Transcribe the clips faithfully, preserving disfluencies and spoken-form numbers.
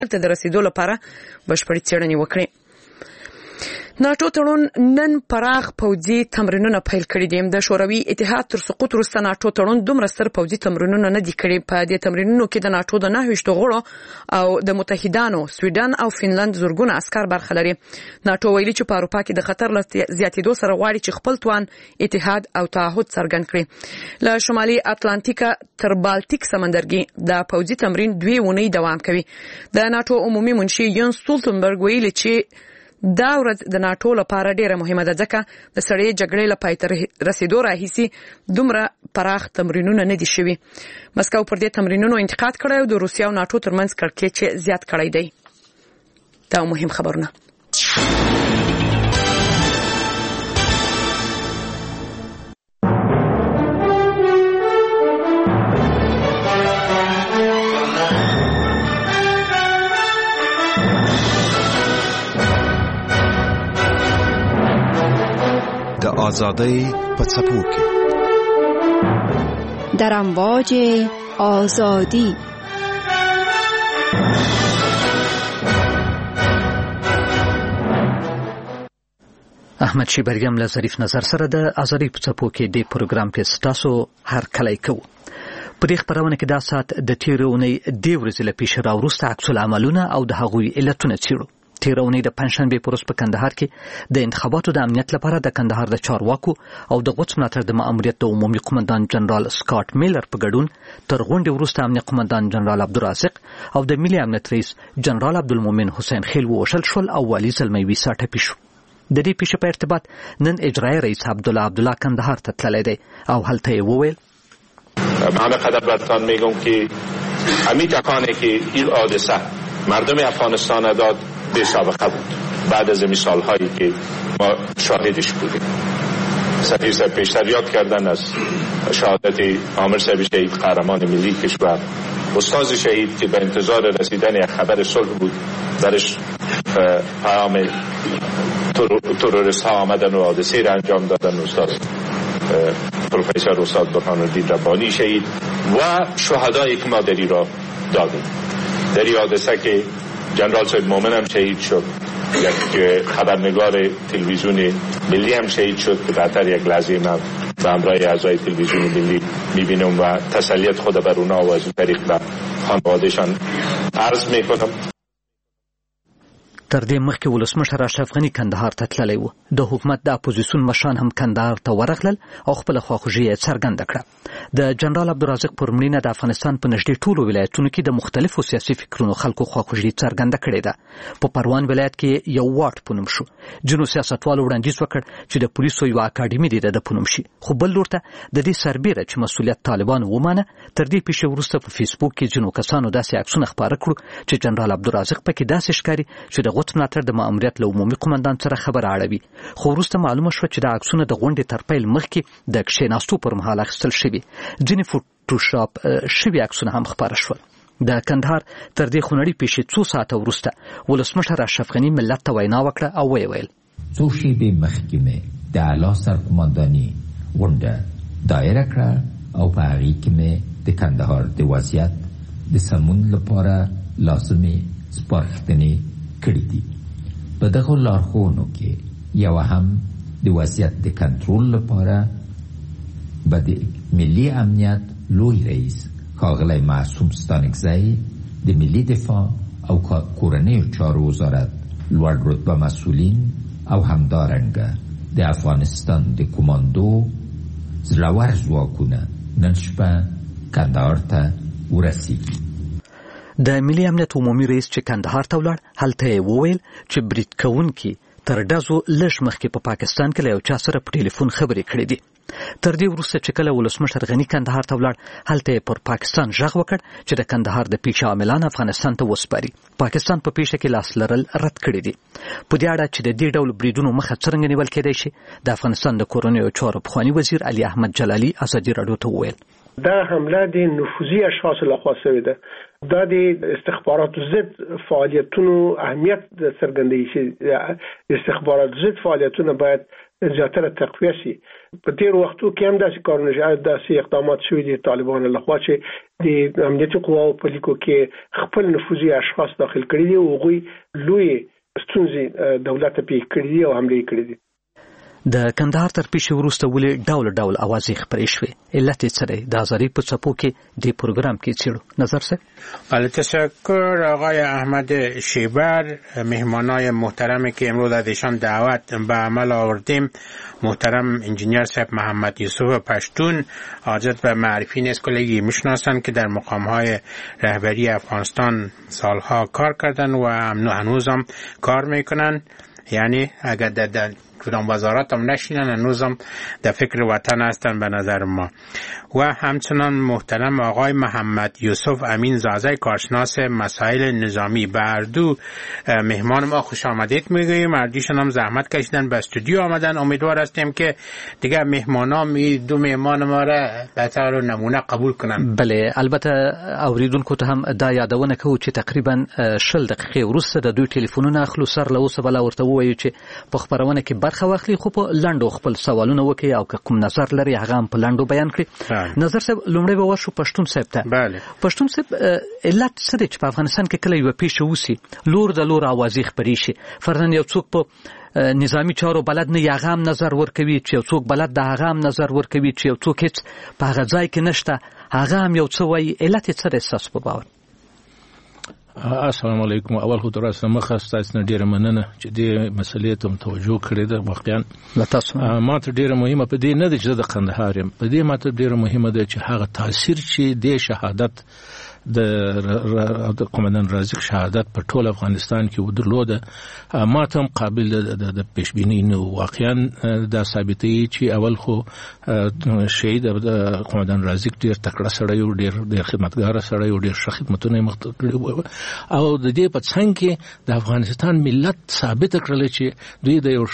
ته د رسیدو لپاره بشپړې څېړنې وکړي. ناټو تړون نن پراخ پوځي تمرینونه پیل کړي دي. د شوروي اتحاد تر سقوط وروسته ناټو تړون دومره ستر پوځي تمرینونه نه دي کړي. په دې تمرینونو کې د ناټو د نهه ویشت غړو او د متحدانو سویډن او فنلند زورګونه عسكر برخه لري. ناټو ویلي چې په اروپا کې د خطر له زیاتېدو سره غواړي چې خپل توان اتحاد او تعهد څرګند کړي. له شمالي اتلانتیکا تر بالټیک سمندرګي د پوځي تمرین دوی ونې دوام کوي. د ناټو عمومي منشي یون سټولتنبرګ ویلي چې دا ورځ د ناټو لپاره ډیره مهمه ده ځکه د سړې جګړې له پای ته رسیدو راهیسي دومره پراخ تمرینونه نه دي شوي. مسکو پر دې تمرینونو انتقاد کړی او د روسیې او ناټو ترمنځ کړکېچ زیات کړی دی. دا مهم خبرونه. آزادی په څپو کې در امواج آزادی. احمد شیبریم له ظریف نظر سره د آزادی په څپو کې د پروګرام کې ستاسو هر کلی کوو. په دې خبرونه کې دا سات د تیرونې د ورځې له پیښې راوروسته عکس العملونه او د هغوی علتونه څیړو. تیرونې د پنځشنبه په ورځ په کندهار کې د انتخاباتو د امنیت لپاره د کندهار د چارواکو او د غوڅ ملاتړ د ماموریت د عمومي قومندان جنرال سکاټ میلر په ګډون تر غونډې وروسته امنیت قومندان جنرال عبدالرازق او د ملي امنیت رئیس جنرال عبدالمؤمن حسین خیل ووژل شول او والي زلمی ویسا ټپي شو. د دې پیښې په ارتباط نن اجرایی رئیس عبدالله عبدالله کندهار ته تللی دی او هلته یې وویل من همه قدر برتان میگم که همین تکانه که این حادثه مردم افغانستان داد بی سابقه بود بعد از این سالهایی که ما شاهدش بودیم. سفیر صاحب پیشتر یاد کردن از شهادت عامر صاحب شهید قهرمان ملی کشور، استاد شهید که به انتظار رسیدن یک خبر صلح بود درش پیام تروریست ها آمدن و حادثه را انجام دادن، استاد پروفسور استاد برهان‌الدین ربانی شهید و شهدایی که ما در ایران دادیم. در این حادثه که جنرال صاحب مومن هم شهید شد، یک خبرنگار تلویزیون ملی هم شهید شد که بعدتر یک لحظه من به همراه اعضای تلویزیون ملی میبینم و تسلیت خود بر اونا و از این طریق به خانوادهشان عرض میکنم. تر دې مخکې ولسمشر اشرف غني کندهار ته تللی و. د حکومت د اپوزیسیون مشران هم کندهار ته ورغلل او خپل خواخوږي یې څرګنده کړه. د جنرال عبدالرازق پر مړینه د افغانستان په نږدې ټولو ولایتونو کې د مختلفو سیاسي فکرونو خلکو خواخوږي څرګنده کړې ده. په پروان ولایت کې یو واټ په نوم شو. ځینو سیاستوالو وړاندیز وکړ چې د پولیسو یو اکاډمي دې د په نوم شي، خو بل لور ته د دې سربیره چې مسؤلیت طالبانو ومانه. تر دې پیښې وروسته په فیسبوک کې ځینو کسانو داسې عکسونه خپاره کړو چې جنرال عبدالرازق پکې داسې ښکاري چې د غوڅ ملاتړ د ماموریت له عمومي قومندان سره خبره اړوي. خو وروسته معلومه شوه چې دا عکسونه د غونډې تر پیل مخکې د کښېناستو پر مهال اخیستل شوي. ځینې فوټوشاپ شوي عکسونه هم خپاره شول. د کندهار تر دې خونړۍ پیښې څو ساعته وروسته ولسمشر اشرف غني ملت ته وینا وکړه او ویې ویل څو شېبې مخکې مې د اعلی سرقمنداني غونډه دایره کړه او په هغې کې مې د کندهار د وضعیت د سمون لپاره لازمې سپارښتنې کړي دي. په دغو لارښوونو کې یوه هم د وضعیت د کنټرول لپاره به د ملي امنیت لوی رئیس ښاغلی معصوم ستانکزی، د ملي دفاع او کورنیو چارو وزارت لوړ رتبه مسئولین او همدارنګه د افغانستان د کماندو زړور ځواکونه نن شپه کندهار ته ورسیږي. د ملي امنیت عمومي رئیس چې کندهار ته ولاړ هلته یې وویل چې برید کوونکي تر ډزو لږ مخکې په پاکستان کې له یو چا سره په ټلیفون خبرې کړې دي. تر دې وروسته چې کله ولسمشر غني کندهار ته ولاړ هلته یې پر پاکستان غږ وکړ چې د کندهار د پیښې عاملان افغانستان ته وسپاري. پاکستان په پیښه کې لاس لرل رد کړي دي. په دې اړه چې د دې ډول بریدونو مخه څرنګه نیول کېدای شي د افغانستان د کورنیو چارو پخواني وزیر علي احمد جلالي ازادي راډیو ته وویل دا حمله د نفوذي اشخاصو لخوا شوې ده. دا د استخباراتو ضد فعالیتونو اهمیت څرګندوي چې استخباراتو ضد فعالیتونه باید زیاتره تقویه شي. په تیر وختو کې هم داسې کارونه شوي، داسې اقدامات شوي دي طالبانو لخوا چې د امنیتي قواو په لیکو کې خپل نفوذي اشخاص داخل کړي دي او هغوی لوی ستونزې دولت ته پیښ کړي دي او حملې کړي دي. د کندهار تر پیښې وروسته ولې ډول ډول اوازې خپرې شوې؟ علت یې څه دی؟ د آزادی په څپو کې د پروګرام کې څیړو نظر صاحب. بله، تشکر آقای احمد شیبر. مهمانای محترمی که امروز از ایشان دعوت به عمل آوردیم، محترم انجینیر صاحب محمد یوسف پشتون، حاجت به معرفی نیست، کلیگی میشناسن که در مقامهای رهبری افغانستان سالها کار کردن و هنوز هم کار میکنن. یعنی اگر در کدام وزارت هم نشینن هنوز هم در فکر وطن هستن به نظر ما. و همچنان محترم آقای محمد یوسف امین زازه، کارشناس مسائل نظامی. به اردو مهمان ما خوش آمدید میگوییم. اردیشون هم زحمت کشیدن به استودیو آمدن. امیدوار هستیم که دیگه مهمانام این دو مهمان ما را به طور نمونه قبول کنن. بله، البته اوریدونکو ته هم دا یادونه کوو چې تقریبا شل دقیقې وروسته د دوی ټلیفونونه اخلو. سر له اوسه بلا ورته ووایو چې په خبرونه کې برخه واخلي، خو په لنډو خپل سوالونه وکړي او که کوم نظر لري هغه هم په لنډو بیان کړي. نظر صاحب، لومړی به ورشو پښتون صاحب ته. بله، پښتون صاحب، علت څه دی چې په افغانستان کې کله یو پیښه وسی لور د لور اوازې خپرې شي؟ فرضاً یو څوک په نظامی چارو بلد نه، هغه هم نظر ورکوي، چې یو څوک بلد د هغه هم نظر ورکوي، چې یو څوک هیڅ په هغه ځای کې نشته هغه هم یو څه وایي. علت یې څه دی ستاسو په باور؟ السلام علیکم. اول خو تر اوسه مخه ستاسو نه ډیره مننه چې دې مسلې ته توجه کړې ده. واقعا تاسو ما ته ډیره مهمه په دې نه ده چې د قندهار یم، په دې ما ته ډیره مهمه ده چې هغه تاثیر چې د شهادت د قومندان رازق شهادت په ټول افغانستان کې ودرلوده، ما ته هم قابل د پیشبینی نه. واقعا دا ثابتوي چې اول خو شهید د قومندان رازق ډیر تکړه سړی او ډیر ډیر خدمتګار سړی او ډیر ښه خدمتونه مخ کړی، او د دې په څنګ کې د افغانستان ملت ثابت کړل چې دوی د یو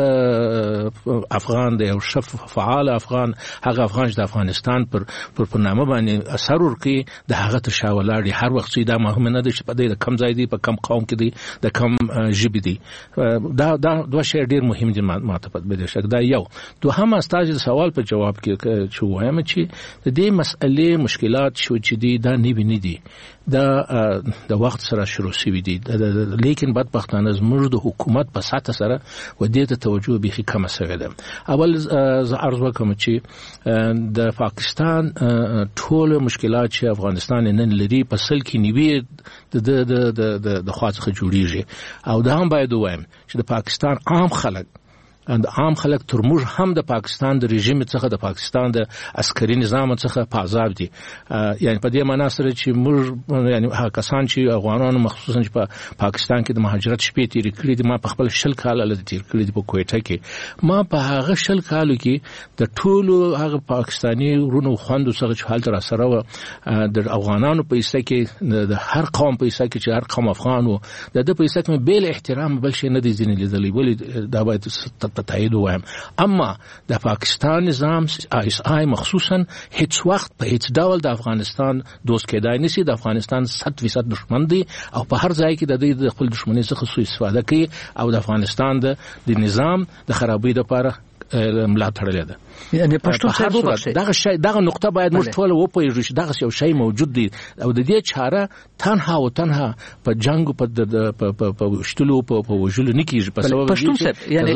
ښه افغان، د یو ښه فعال افغان، هغه افغان چې د افغانستان پر پر نامه باندې اثر ورکړي، د هغه شاولاړي هر وخت چې دا مهمه نه ده چې په دې د کم ځای دی، په کم قوم کې دی، د کم ژبې دی. دا دا دوه شی ډیر مهم دي ما ته په دې شک. دا یو دوهم استاج سوال په جواب کې چې وایم چې د دې مسئلې مشکلات شو چې دی دا نه ویني دي، دا د وخت سره شروع شوی دي، لیکن بدبختانه زموږ د حکومت په ساته سره و دې ته توجه به کم شوی ده. اول ز عرض وکم چې د پاکستان ټول مشکلات چې افغانستان نن لري په سل کې نیوي د د د د خواڅخه جوړیږي، او دا هم باید وایم چې د پاکستان عام خلک اند عام خلک تر موږ هم د پاکستان د رژیم څخه، د پاکستان د عسکري نظام څخه په عذاب دي. یعنی په دې معنا سره چې موږ یعنی هغه کسان چې افغانانو مخصوصا چې په پاکستان کې د مهاجرت شپې تیر کړې دي، ما په خپل شل کال له تیر کړې دي په کوټه کې. ما په هغه شل کالو کې د ټولو هغه پاکستاني ورونو خوندو څخه چې حالت را سره و د افغانانو په ایسه کې د هر قوم په ایسه کې چې هر قوم افغان و د د په ایسه کې بیل احترام بل شي نه دي ځینې لیدلې، ولې دا باید تایید وایم. اما د پاکستان نظام آی اس آی مخصوصا هیڅ وخت په هیڅ ډول د افغانستان دوست کېدای نشي. د افغانستان صد فیصد دشمن دی او په هر ځای کې د دې د خپل دشمنی څخه سوء استفاده کوي او د افغانستان د نظام د خرابۍ لپاره ملا تړلې ده. یعنی پښتون صاحب وبخښي دغه شی دغه نقطه باید موږ ټول وپوهیږو چې دغه یو شی موجود دی او د دې چاره تنها او تنها په جنگ په په وشتلو په وجلو نه کیږي. په سبب پښتون صاحب یعنی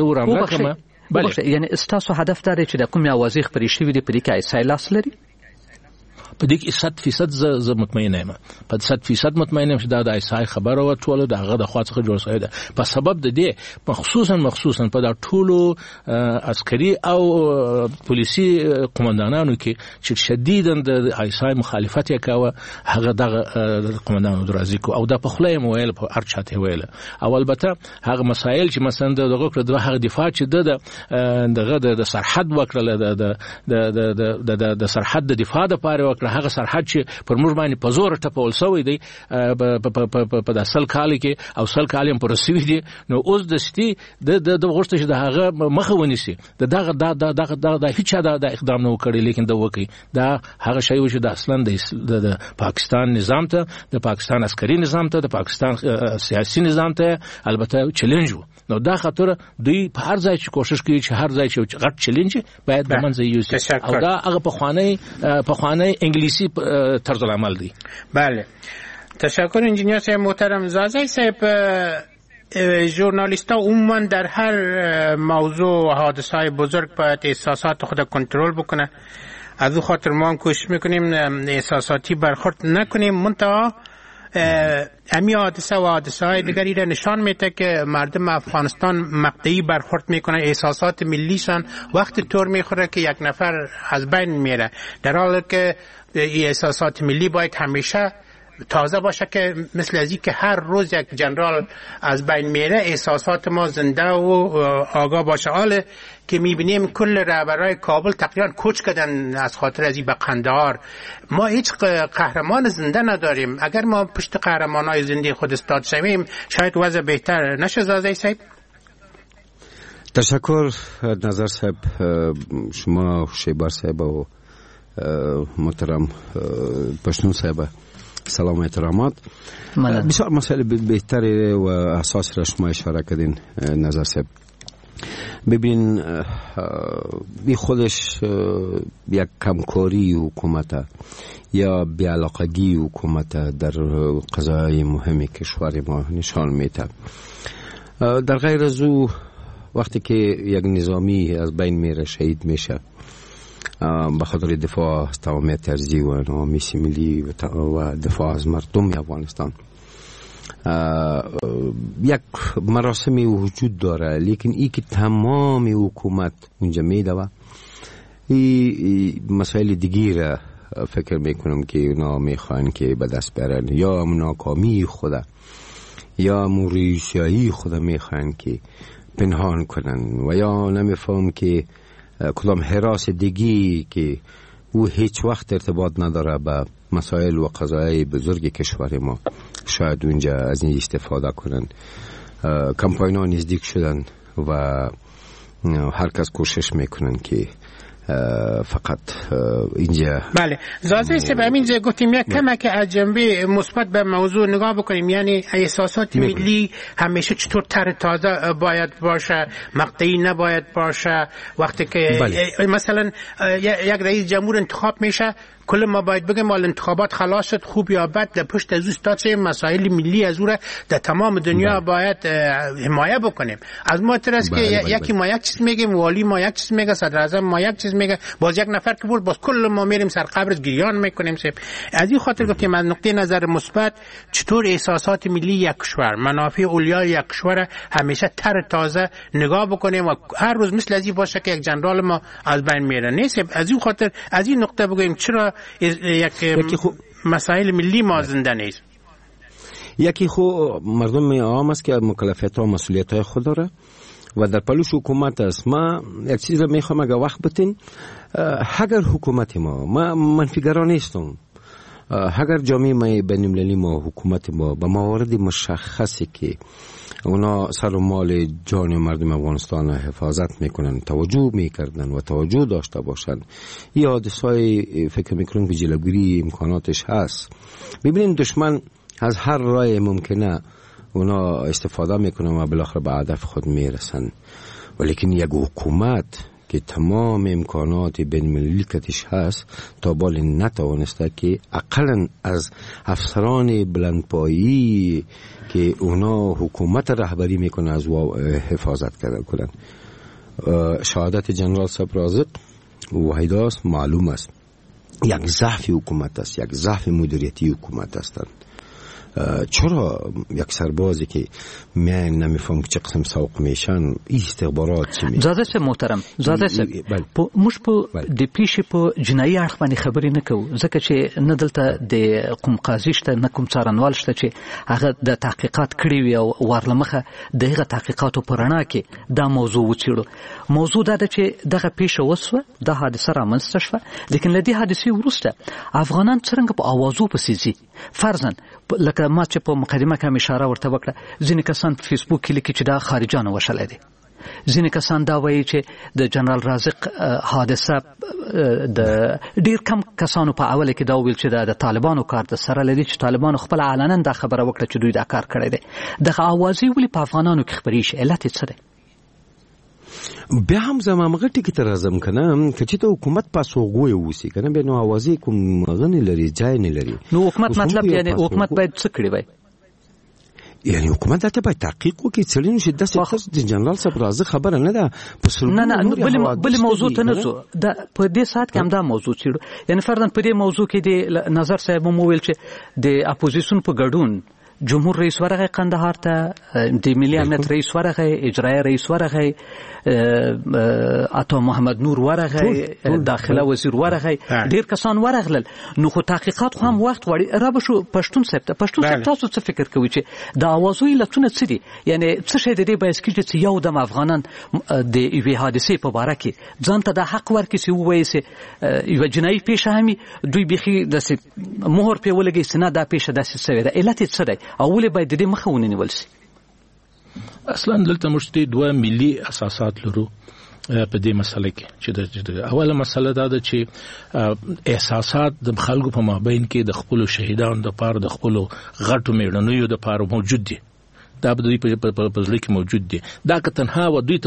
وبخښي یعنی استاسو هدف دا دی چې د کوم اوازې خبرې شوې دي په دې کې ایسای لاس لري؟ په دې کې صد فیصد ز مطمئن یم، په صد فیصد مطمئن یم چې دا د ایسای خبره و ټول دغه د خواڅخه جوړ شوی ده. په سبب د دې مخصوصا مخصوصا په دا ټولو عسکري او پولیسي قومندانانو کې چې شدیداً د ایسای مخالفت یې کاوه، هغه دغه قومندانو درازیکو او د پخلې مویل په ارچاته ویل. او البته هغه مسایل چې مثلا دغه کړ د هغه دفاع چې د دغه د سرحد وکړه، د د د د د سرحد د دفاع لپاره وکړه، هغه سرحد چې پر موږ باندې په زور ټپول شوی دی په د اصل کال کې او اصل کال هم پر رسیدي دي نو اوس د ستی د د غوښته چې د هغه مخه ونیسي د دغه د دغه د هیڅ د اقدام نه وکړي لیکن د وکی دا هغه شی و چې د اصلا د پاکستان نظام ته د پاکستان عسکري نظام ته د پاکستان سیاسي نظام ته البته چیلنج و نو دا خاطر دوی په هر ځای چې کوشش کوي چې هر ځای چې غټ چیلنج باید د منځ یوسي او دا هغه په خوانی په خوانی انګلیسي طرز العمل دی. بله تشکر انجینیر صاحب محترم. زازی صاحب ژورنالیست‌ها عموما در هر موضوع و حادثه‌های بزرگ باید احساسات خود کنترل بکنه. از او خاطر ما هم کوشش میکنیم احساساتی برخورد نکنیم. منتها امی حادثه و حادثه های دیگری را نشان میده که مردم افغانستان مقطعی برخورد میکنه. احساسات ملیشان وقت طور میخوره که یک نفر از بین میره، در حالی که احساسات ملی باید همیشه تازه باشه که مثل ازی که هر روز یک جنرال از بین میره احساسات ما زنده و آگاه باشه. حالا که میبینیم کل رهبرای کابل تقریبا کوچ کردن از خاطر ازی به قندهار. ما هیچ قهرمان زنده نداریم. اگر ما پشت قهرمانای زنده خود استاد شویم شاید وضع بهتر نشه. زازی صاحب تشکر نظر صاحب، شما شیبار صاحب و محترم پشتون صاحب سلام و احترامات. بسیار مسئله بهتری و اساس را شما اشاره کردین نظر صاحب. ببین بی خودش یک کمکاری حکومت یا بی‌علاقگی حکومت در قضایای مهم کشور ما نشان میده. در غیر از او وقتی که یک نظامی از بین میره شهید میشه به خاطر دفاع از تمامیت ارضی و نامیس ملی و دفاع از مردم افغانستان، یک مراسمی وجود داره، لیکن ای که تمام حکومت اونجا میده و این مسائل دیگی را فکر میکنم که اونا میخوان که به دست برن، یا ناکامی خدا یا موریشیایی خدا میخوان که پنهان کنن و یا نمیفهم که کدام حراس دیگی که او هیچ وقت ارتباط نداره به مسائل و قضایای بزرگ کشور ما شاید اونجا از این استفاده کنن. کمپاین ها نزدیک شدن و هر کس کوشش میکنن که فقط اینجا. بله زازی صاحب همینجا گفتیم یک کمه که از جنبه مثبت به موضوع نگاه بکنیم، یعنی احساسات ملی همیشه چطور تر تازه باید باشه، مقطعی نباید باشه. وقتی که بله. مثلا یک رئیس جمهور انتخاب میشه کل ما باید بگیم مال انتخابات خلاص شد خوب یا بد، در پشت از استاد چه مسائل ملی از او را در تمام دنیا بله. باید حمایه بکنیم. از ما تر است بله که بله یکی بله. ما یک چیز میگیم، والی ما یک چیز میگه، صدر اعظم ما یک چیز میگه، باز یک نفر که بود باز کل ما میریم سر قبرش گریان میکنیم. سب از این خاطر گفتیم از نقطه نظر مثبت چطور احساسات ملی یک کشور، منافع اولیای یک کشور همیشه تر تازه نگاه بکنیم و هر روز مثل ازی باشه که یک جنرال ما از بین میره. نیست از این خاطر از این نقطه بگیم چرا یک مسائل ملی ما زنده نیست. یکی خو مردم عام است که مکلفیت و مسئولیت های خود داره و در پلوش حکومت است. ما یک چیز را میخوام اگه وقت بتین، اگر حکومت ما ما منفیگرا نیستم، اگر جامعه بین المللی ما حکومت ما به موارد مشخصی که اونا سر و مال جان مردم افغانستان حفاظت میکنن توجه میکردن و توجه داشته باشن، این حادثه‌های فکر میکنم که جلوگیری امکاناتش هست. ببینید دشمن از هر راه ممکنه اونا استفاده میکنن و بالاخره به هدف خود میرسن، ولیکن یک حکومت که تمام امکانات بین المللی کتش هست تا بال نتوانسته که اقلا از افسران بلندپایی که اونا حکومت رهبری میکنه از او حفاظت کنن. شهادت جنرال صاحب رازق وحیداست معلوم است یک ضعف حکومت است، یک ضعف مدیریتی حکومت است. چرا یک سربازی که میان نمیفهم چه قسم سوق میشن استخبارات چی می زاده سه محترم زاده سه موږ په د پیښې په جنایي اړخ باندې خبرې نه کوو ځکه چې نه دلته د کوم قاضي شته نه کوم څارنوال شته چې هغه د تحقیقات کړي وي او ورلمخه دغه تحقیقاتو په رڼا کې دا موضوع وڅېړو. موضوع دا ده چې دغه پیښه وسوه دا حادثه رامنځته شوه لیکن له دې حادثې وروسته افغانان څرنګه په اوازو پسې ځي. فرضاً لکه ما چې په مقدمه کې اشاره ورته وکړه ځینې کسان په فیسبوک کې لیکي چې دا خارجانو وشلی دی ځینې کسان دا وایي چې د جنرال رازق حادثه د ډیر کم کسانو په اوله کې دا ویل چې دا د طالبانو کار د سره لري چې طالبانو خپل علنا دا خبره وکړه چې دوی دا کار کړی دی. دغه اوازې ولې په افغانانو کې خپرې شي علت یې څه دی؟ بیا هم زمامغه ټکی تر اعظم کنه چې ته حکومت پاسوغوي وسی کنه به نو اوازې کوم غنی لري ځای نه لري. نو حکومت مطلب یعنی حکومت باید څه کړی وای؟ یعنی حکومت ته باید تحقیق وکړي چې څلین شي د جنرال صاحب راځه خبره نه ده په نه نه بل بل موضوع ته نه ځو دا په دې سات کې هم دا موضوع چیرو یعنی فرضاً په دې موضوع کې د نظر صاحب مو ویل چې د اپوزیشن په ګډون جمهور رئیس ورغه قندهار ته د ملي امنیت رئیس ورغه اجرایي رئیس ورغه عطا محمد نور ورغه داخله وزیر ورغه ډیر کسان ورغلل. نو خو تحقیقات خو هم وخت وړي را بشو پښتون صاحب ته پښتون صاحب تاسو څه فکر کوئ چې د اوازوي لټونه څه دي؟ یعنی څه شي د دې بایس کې چې یو د افغانان د ایوي حادثه په اړه کې ځان ته د حق ورکړي چې وایي چې یو جنایي پیښه همي دوی بيخي د مهر په ولګي سنا دا پیښه داسې سوي ده علت څه دی او ولې باید د دې مخه ونیول شي؟ اصلا دلته موږ دوه ملي اساسات لرو په دې مسله کې چې د اوله مسله دا ده چې احساسات د خلکو په مابین کې د خپل شهیدانو د پاره د خپل غټو میړنیو د پاره موجود دي دا به دوی په پزړه کې موجود دي دا که تنها و دوی ته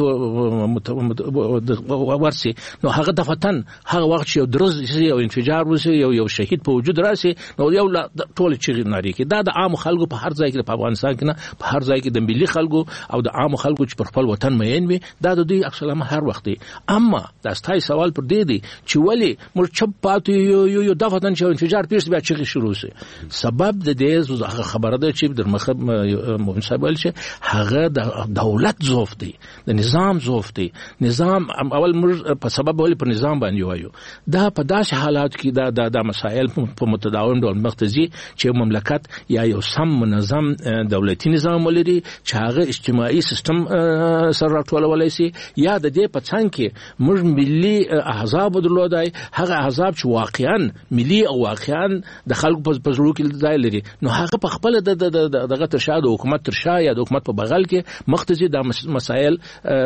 ورسي نو هغه د وطن هغه وخت چې یو درز یو انفجار وسی یو یو شهید په وجود راسي نو یو ټول چې ناری کې دا د عام خلکو په هر ځای کې په افغانستان کې نه په هر ځای کې د ملي خلکو او د عام خلکو چې پر خپل وطن مین وي دا د دوی اصلا هر وخت دي. اما دا ستای سوال پر دی دی چې ولی مر چپ پاتې یو یو د وطن چې انفجار پیښ بیا چې شروع شي سبب د دې خبره ده چې در مخه مونږ بل چې هغه د دولت ضعف دی د نظام ضعف دی. نظام اول موږ په سبب ولې په نظام باندې وایو دا په داسې حالات کې دا د د مسایل په متداوم ډول مختزي چې مملکت یا یو سم منظم دولتي نظام ولري چې هغه اجتماعي سیستم سره راټولولای شي یا د دې په څنګ کې موږ ملي احزاب درلودای هغه احزاب چې واقعا ملي او واقعا د خلکو په زړه کې ځای لري نو هغه په خپل د دغه ترشاد حکومت ترشا یا د حکومت په بغل کې مختزي د مسایل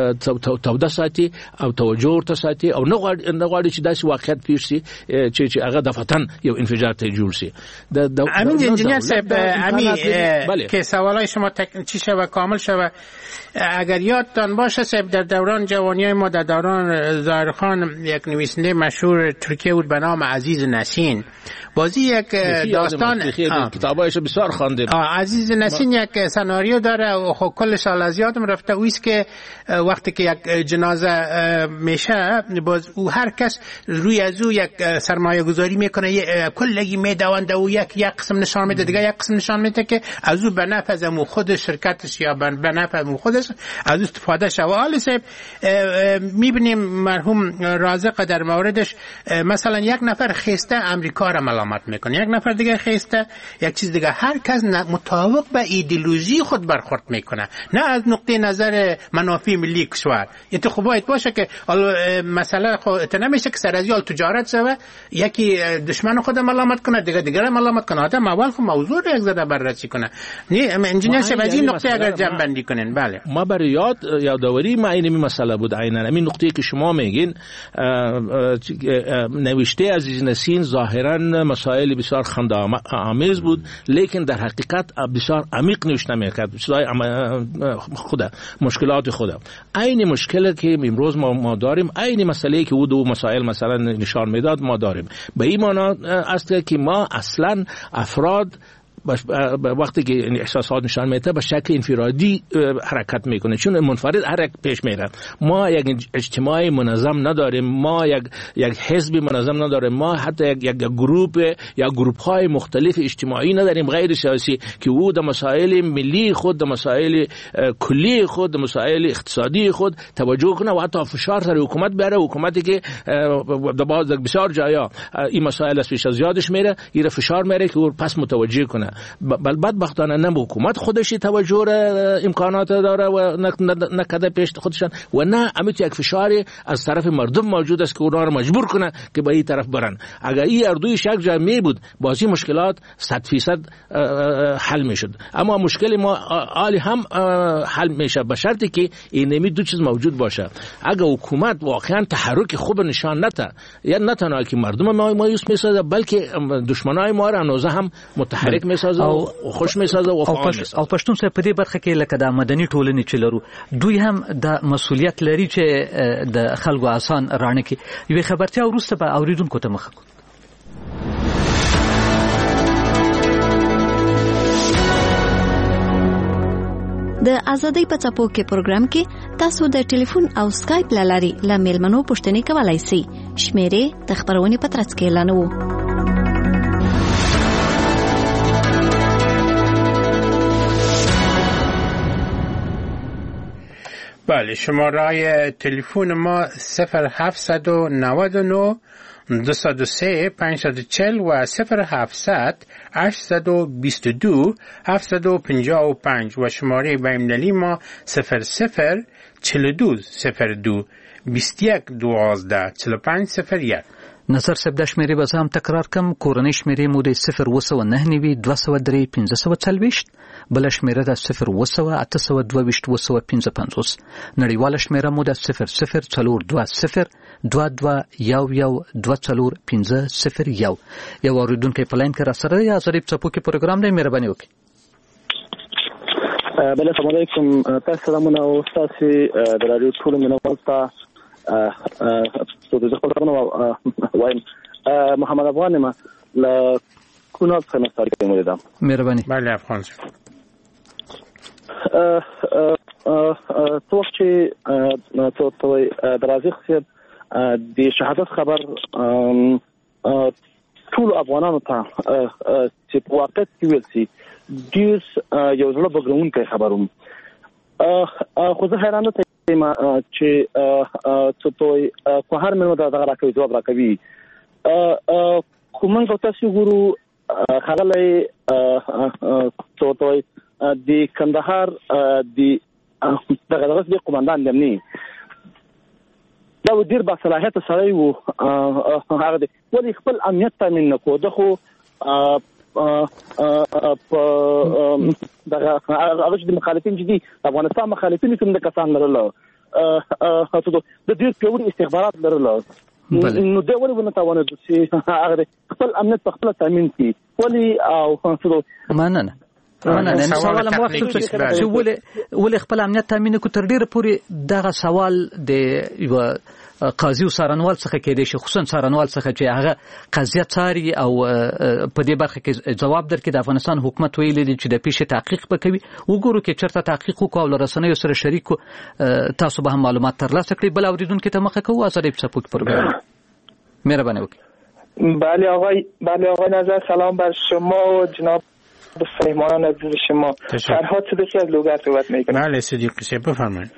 توده ساتي او توجه ورته ساتي او نه غواړي چې داسې واقعیت پیښ شي چې چې هغه د وطن یو انفجار ته جوړ شي. د امین انجینیر صاحب امین که سوالای شما چی شوه کامل شوه اگر یادتان باشه صاحب در دوران جوانی ما در دوران ظاهرخان یک نویسنده مشهور ترکیه بود به نام عزیز نسین بازی یک داستان کتابایش بسیار خوانده عزیز نسین یک سناریو داره و خب کل سال از یادم رفته اویست که وقتی که یک جنازه میشه باز او هر کس روی از او یک سرمایه گذاری میکنه کلگی میدونده و یک یک قسم نشان میده دیگه یک قسم نشان میده که از او به نفع از خود شرکتش یا به نفع از خودش از استفاده شده. حالا صاحب میبینیم مرحوم رازق در موردش مثلا یک نفر خسته امریکا را ملامت میکنه یک نفر دیگه خسته یک چیز دیگه هر کس مطابق به ایدئولوژی خود برخورد میکنه نه از نقطه نظر منافع ملی کشور. این تو باید باشه که مثلا خود نمیشه که سر از یال تجارت شوه یکی دشمن خود ملامت کنه دیگه دیگه ملامت کنه آدم اول خود موضوع رو یک زده بررسی کنه. نه انجینیر شب از این نقطه اگر جمع بندی کنین بله ما برای یاد یادآوری ما این مسئله بود عیناً همین نقطه‌ای که شما میگین نوشته عزیز نسین ظاهراً مسائل بسیار خنده‌آمیز بود لیکن در حقیقت بسیار عمیق نوشته میکرد چیزای خدا مشکلات خدا عین مشکلی که امروز ما ما داریم عین مسئله که او دو مسائل مثلا نشان میداد ما داریم به این معنی است که ما اصلا افراد وقتی که احساسات نشان میده به شکل انفرادی حرکت میکنه، چون منفرد حرکت پیش میره. ما یک اجتماع منظم نداریم، ما یک یک حزب منظم نداریم، ما حتی یک یک گروه یا گروه های مختلف اجتماعی نداریم غیر سیاسی که او در مسائل ملی خود، در مسائل کلی خود، در مسائل اقتصادی خود توجه کنه و حتی فشار سر حکومت بیاره. حکومتی که در بعض بسیار جایا این مسائل از پیش از یادش میره، این فشار میاره که او پس متوجه کنه. بل بدبختانه نه حکومت خودش توجه را امکانات داره و نکده پیش خودشان و نه امیت یک فشاری از طرف مردم موجود است که اونا را مجبور کنه که به این طرف برن. اگر این اردوی شک جا می بود بازی مشکلات صد فیصد حل میشد، اما مشکل ما عالی هم حل میشه به شرطی که این نمی دو چیز موجود باشه. اگر حکومت واقعا تحرک خوب نشان نده، یا نه تنها که مردم ما مایوس میسازه بلکه دشمنای ما را نوزه هم متحرک میسازه او خوش میسازه او فعال میسازه. او پښتون څخه په دې برخه کې لکه د مدني ټولنې چې لرو، دوی هم د مسولیت لري چې د خلکو آسان رانه کې یو خبرتیا وروسته به اوریدونکو ته مخه. د ازادۍ په څپو کې پروګرام کې تاسو د ټلیفون او سکایپ لاري له میلمنو پوښتنې کولای شئ. شمیرې د خبرونې په ترڅ کې اعلانوو. بله، شماره تلفن ما صفر هفتصد و نود و نه دویست و سه پانصد و چهل و صفر هفتصد هشتصد و بیست و دو هفتصد و پنجاه و پنج و شماره بین‌المللی ما صفر صفر چهل و دو صفر دو بیست و یک دوازده چهل و پنج صفر یک. نظر صاحب د شمیرې به هم تکرار کم. کورنۍ شمیرې مو د صفر و سوه نه نوي دوه سوه درې پنځه سوه څلوېښت، بل شمیره د صفر و سوه اته سوه دوه ویشت و سوه پنځه پنځوس، نړیواله شمیره مو د صفر صفر څلور دوه صفر دوه دوه یو یو دوه څلور پنځه صفر یو. یو اوریدونکی په لاین کې را سره دی. ازادۍ په څپو کې پروګرام دی، مهرباني وکړئ. بله، السلام علیکم. تاسو سلامونه او تاسو د رادیو ټول منوال ته تو د خپل خبرونه وایم. محمد افغان ما له کونړ څخه مستری کوم لیدم. مهرباني. بله افغان صاحب. ا ا ا تو چې تو تو درازي خصيت د شهادت خبر ټول افغانانو ته چې په واقع کې ویل سي ډیر یو ځل بګراوند کوي خبروم. خو زه حیرانه ما چې څه توي په هر منو دا دغه راکوي جواب راکوي. کومن تاسو ګورو خلای څه توي د کندهار د دغه دغه د قومندان دمني دا ډیر با صلاحیت سره وو. هغه د ولې خپل امنیت تامین نکو دغه په دغه هغه د مخالفین چې دي افغانستان مخالفین کوم د کسان لرله هڅه د ډیر پیوړ استخبارات لرله نو دا ولې ونه تاونه چې هغه خپل امنیت په خپل تامین کړي ولې او هڅه مننه مننه نن سوال مو وخت چې ولې ولې خپل امنیت تامین کو تر ډیره پوري دغه سوال د یو قاضي او سارنوال څخه کېدې شي، خصوصا سارنوال څخه چې هغه قضیه څاري او په دې برخه کې جواب درکړي. د افغانستان حکومت ویلي دی چې د پیښې تحقیق وکوي. وګورو کې چرته تحقیق وکاو او رسنیو سره شریکو تاسو به هم معلومات ترلاسه کړئ. بل اوریدونکو ته مخه کوو. ازادۍ په څپو کې پروګرام. مهرباني وکړئ. بله آقای بله آقای نظر، سلام بر شما و جناب مهمانان عزیز شما. فرهاد صدیقی از لوگر صحبت میکنم. بله صدیقی صاحب بفرمایید.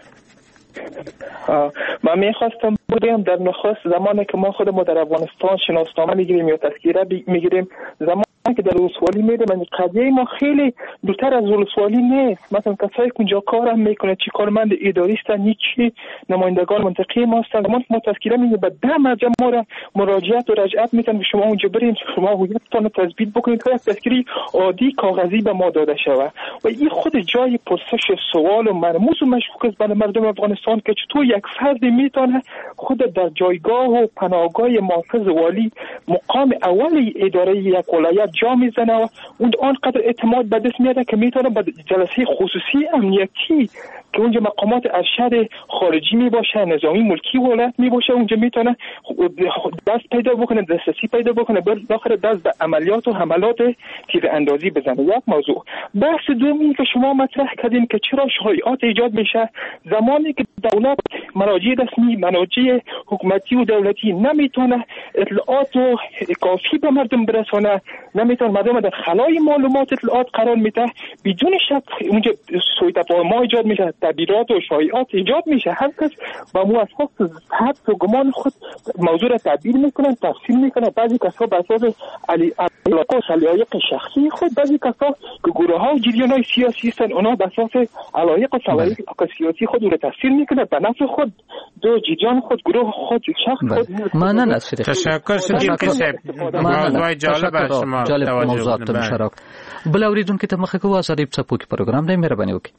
من میخواستم بگم در نخست زمانی که ما خودمون در افغانستان شناسنامه میگیریم یا تذکره میگیریم، زمانی که در ولسوالی میره من قضیه ما خیلی دورتر از ولسوالی نیست. مثلا کسایی که اونجا کارم میکنه، چی کارمند اداری هستن، یکی نمایندگان منطقه ما هستن، زمانی که ما تذکره میگیریم به ده مرجع ما را مراجعت و رجعت میتن که شما اونجا برید شما هویتتون رو تثبیت بکنید که تذکره عادی کاغذی به ما داده شود و این خود جای پرسش سوال و مرموز و مشکوک است برای مردم افغانستان که چطور یک فرد میتونه خود در جایگاه و پناهگاه محافظ والی مقام اول اداره یک ولایت جا میزنه و اون آنقدر اعتماد به دست میاره که میتونه به جلسه خصوصی امنیتی که اونجا مقامات ارشد خارجی می باشه، نظامی ملکی ولایت می باشه، اونجا میتونه دست پیدا بکنه، دسترسی پیدا بکنه، بالاخره دست به عملیات و حملات تیر اندازی بزنه. یک موضوع. بحث دومی که شما مطرح کردین که چرا شایعات ایجاد میشه زمانی که دولت مراجع رسمی، مراجع حکومتی و دولتی نمیتونه اطلاعات و کافی به مردم برسونه، نمیتونه مردم در خلای معلومات اطلاعات قرار میده، بدون شک اونجا سوء تفاهم ایجاد میشه، تبلیغات و شایعات ایجاد میشه. هر کس با مو اساس حدس و گمان خود موضوع را تعبیر میکنن، تفسیر میکنن. بعضی کسا به اساس علاقه و سلیقه شخصی خود، بعضی کسا که گروه ها و جریان های سیاسی هستن اونا به اساس علایق و سلیقه سیاسی خود را تفسیر میکنن به نفع خود، دو جریان خود، گروه خود، شخص خود. مننه. تشکر صدیقی صاحب. موضوع جالب است شما توجه کنید. بل اوریدونکو ته مخه کوه ازادي په څپو کې پروګرام دی، مهرباني وکړئ.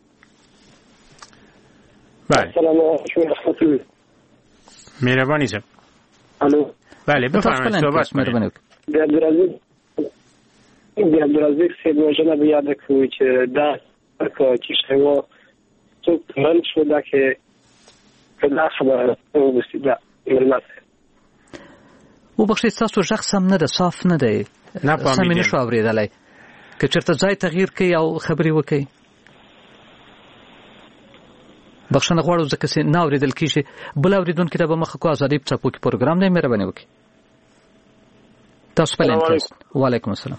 بله. سلام علیکم. مهرباني صاحب. الو. بله بفرمایید صحبت مهرباني وکړئ. د عبدالعزیز د عبدالعزیز صاحب وجنه به یاد کوي چې دا چې شوه څو من شو دا کې کله خبره وبسیده ملمت و بخښئ ستاسو غږ سم نه ده، صاف نه دی، سمې نه شو اورېدلی. که چېرته ځای تغییر کوي او خبرې وکړئ. بخښنه غواړو ځکه چې نه اورېدل کېږي. بل اورېدونکي ته به مخه کړو ازادي په څپو کې پروګرام دی، مهرباني وکړئ. تاسو په لین کې. وعلیکم السلام.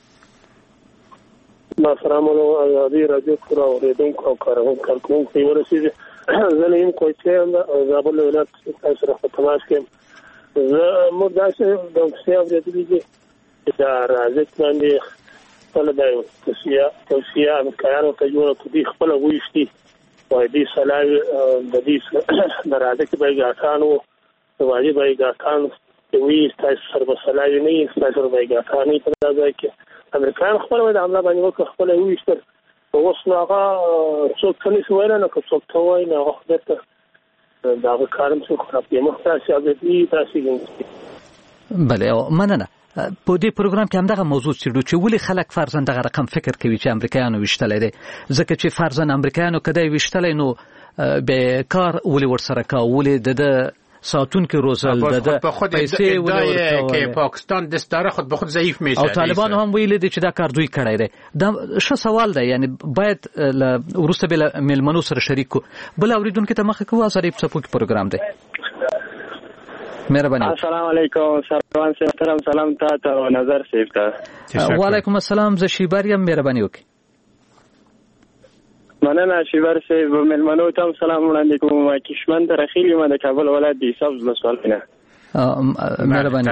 ما سلام علیکم. ازادي راډیو خبر اورېدونکو او کارکونکو ته ورسېږي. زه نه یم کوټه یم او زابل ولایت تاسو سره په تماس کې یم. زه مو داسې د څه اورېدلې دي چې دا راځي باندې خپل د توصیه توصیه امکانو ته جوړ کړي، خپل وېشتي او دې سلای د دې دراځي کې بایګاکانو واجب بایګاکانو وی تاسو سره سلای نه تاسو سره بایګاکانو په دغه کې امریکایان خپل د عمله باندې وکړ، خپل وېشتل اوس نو هغه څوک څنګه وایي نه څوک ته وایي نه هغه درته دا کارم څه خراب یم تاسو دې تاسو بله مننه. په دې پروګرام کې همدغه موضوع څېړو چې ولې خلک فرضاً دغه رقم فکر کوي چې امریکایانو ویشتلی دی، ځکه چې فرضاً امریکایانو که دی ویشتلی نو به کار ولې ورسره کا، ولې د ده ساتونکي روزل، د ده پیسې ولې ورکول که پاکستان دست داره خود به خود ضعیف میشه او طالبانو هم ویلي دي چې دا کار دوی کړی دی. دا ښه سوال دی، یعنی باید وروسته به له میلمنو سره شریک کړو. بل اورېدونکي ته مخه کوو ازادي په څپو کې پروګرام دی. مهرباني. السلام علیکم. سروان صاحب محترم سلام تاسو او نظر صاحب ته. وعلیکم السلام. زه شیبر یم، مهرباني وکړئ. مننه شیبر صاحب. ملمنو ته سلام وړاندې کوم. کشمن ته رخیلی ما د کابل ولایت د سبز مسوالینه. مهرباني.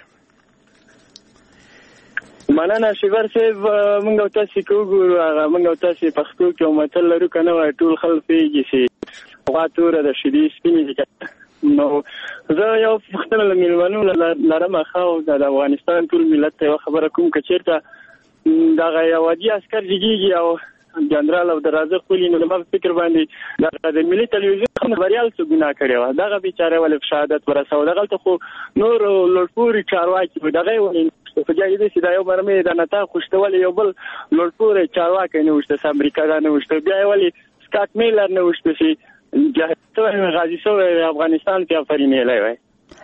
مننه شیبر صاحب. موږ تاسو کوو هغه موږ تاسو پښتو کې متل لرو کنه وای ټول خلک پیږي چې غاتوره د شدي سپینې نو زه یو پښتنه لمنو لرم خو د افغانستان ټول ملت ته خبره کوم چې چیرته دا یو وادي عسكر جګیږي او جنرال او درازه خولي نو ما فکر باندې د ملي ټلویزیون خبريال څه ګناه کړی و، دغه بیچاره ولې شهادت ورساو، دغه ته خو نور لوړپوري چارواکي و، دغه ولې په جای دې چې دا یو مرمه د نتا خوشتول یو بل لوړپوري چارواکي نه وشته، امریکا نه وشته، بیا ولې سکاټ میلر نه وشته چې جهته غازی سو افغانستان کې افرینې لای وای.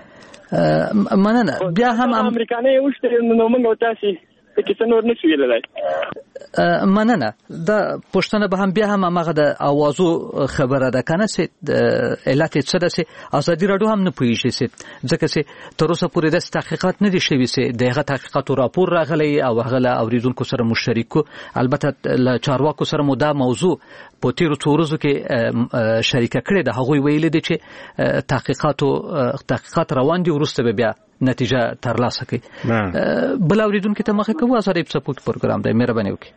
مننه. بیا هم امریکانه وشته نو موږ تاسو کې څه نور نشو ویلای. مننه. دا پښتنه به هم بیا هم هغه د اوازو خبره ده کنه چې علت څه ده چې ازادي راډیو هم نه پوهیږي چې ځکه چې تر اوسه پورې د تحقیقات نه دي شوي چې دغه تحقیقات راپور راغلی او هغه له اوریدونکو سره مشترک کو. البته له چارواکو سره مو دا موضوع په تیرو څو ورځو کې شریکه کړې ده. هغوی ویلي دي چې تحقیقاتو تحقیقات روان دي، وروسته به بیا نتیجه ترلاسه کوي. بل اوریدونکو ته مخه کوو ازادي په سپورت پروګرام دی، مهرباني وکړئ.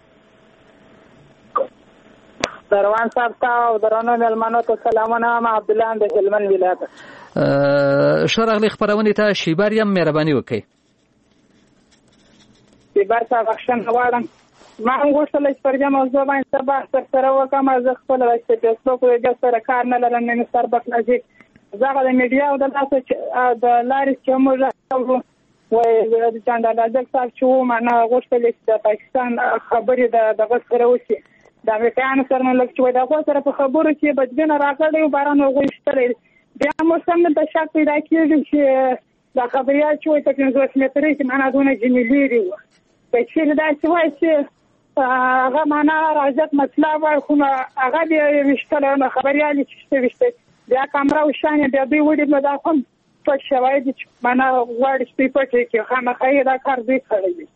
سروان صاحب ته او درنو مېلمنو ته سلامونه. ما عبد الله د هلمند ولایت شرغلی خبرونه ته شیبر یم، مهرباني وکړئ. شیبر صاحب اکشن غواړم. ما هم غوښتل چې پر دې موضوع باندې بحث سره وکړم. زه خپل واسطه فیسبوک او د سره کار نه لرم، نه سر بخلځي زغه د میډیا او د تاسو د لارې چې موږ راو وای د جنرال رازق صاحب چې معنا غوښتل چې د پاکستان خبرې د دغه سره وشي د امریکایانو سره نه لږ چې دغه سره په خبرو کې بدګنه راغلی او باران وغوښتل بیا مو سم د شک پیدا کېږي چې دا خبريال چې په پنځوس مترې کې معنا دونه جمیلې وو چې دا چې وایي چې هغه معنا رازق مطلب وای خو هغه دې وشتل خبريال چې وشته بیا کیمرا وشانه بیا دوی وړي نو دا کوم په شواهد چې معنا وړي سپیپټ کې خامخای دا کار دی کړی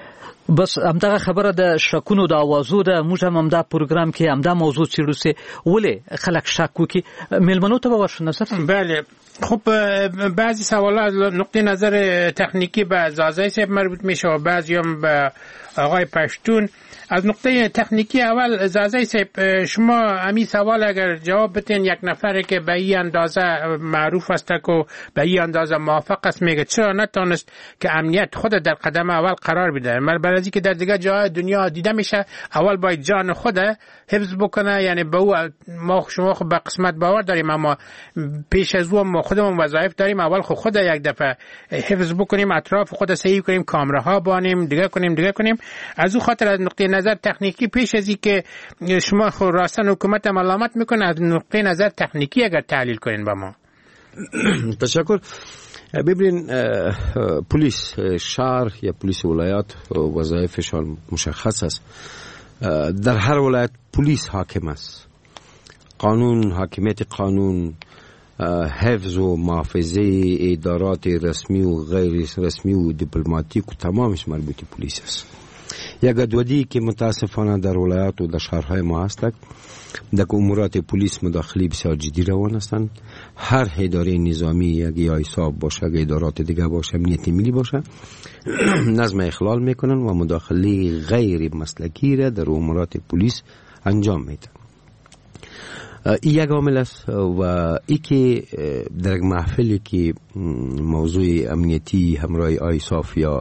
بس همدغه خبره د شکونو د اوازو د موږ هم همدا پروګرام کې همدا موضوع چیرو سي ولې خلک شک کوي ملمنو ته ورشو نظر بله خب بعضی سوالات نقطه نظر تکنیکی به زازای صاحب مربوط میشه و بعضی هم به آقای پشتون. از نقطه تکنیکی اول زازای صاحب شما همین سوال اگر جواب بتین یک نفره که به این اندازه معروف است که به این اندازه موافق است میگه چرا نتونست که امنیت خود در قدم اول قرار بده؟ برای که در دیگه جای دنیا دیده میشه اول باید جان خود حفظ بکنه، یعنی به او ما شما خود به قسمت باور داریم اما پیش از او ما خودمون وظایف داریم اول خود خود یک دفعه حفظ بکنیم، اطراف خود صحیح کنیم، کامراها بانیم، دیگه کنیم دیگه کنیم. از او خاطر از نقطه نظر تکنیکی پیش از این که شما خود راستن حکومت ملامت میکنه از نقطه نظر تکنیکی اگر تحلیل کنین با ما. تشکر. ببینین پلیس شهر یا پلیس ولایات وظایفشان مشخص است. در هر ولایت پلیس حاکم است. قانون، حاکمیت قانون، حفظ و محافظه ادارات رسمی و غیر رسمی و دیپلماتیک و تمامش مربوط به پلیس است. یک گدودی که متاسفانه در ولایات و در شهرهای ما هست، در امورات پلیس مداخله بسیار جدی روان هستند. هر اداره نظامی یک یا حساب باشه، یک ادارات دیگه باشه، امنیت ملی باشه، نظم اخلال میکنن و مداخله غیر مسلکی را در امورات پلیس انجام میدن. این یک عامل است و ای که در یک محفلی که موضوع امنیتی همراه آیساف یا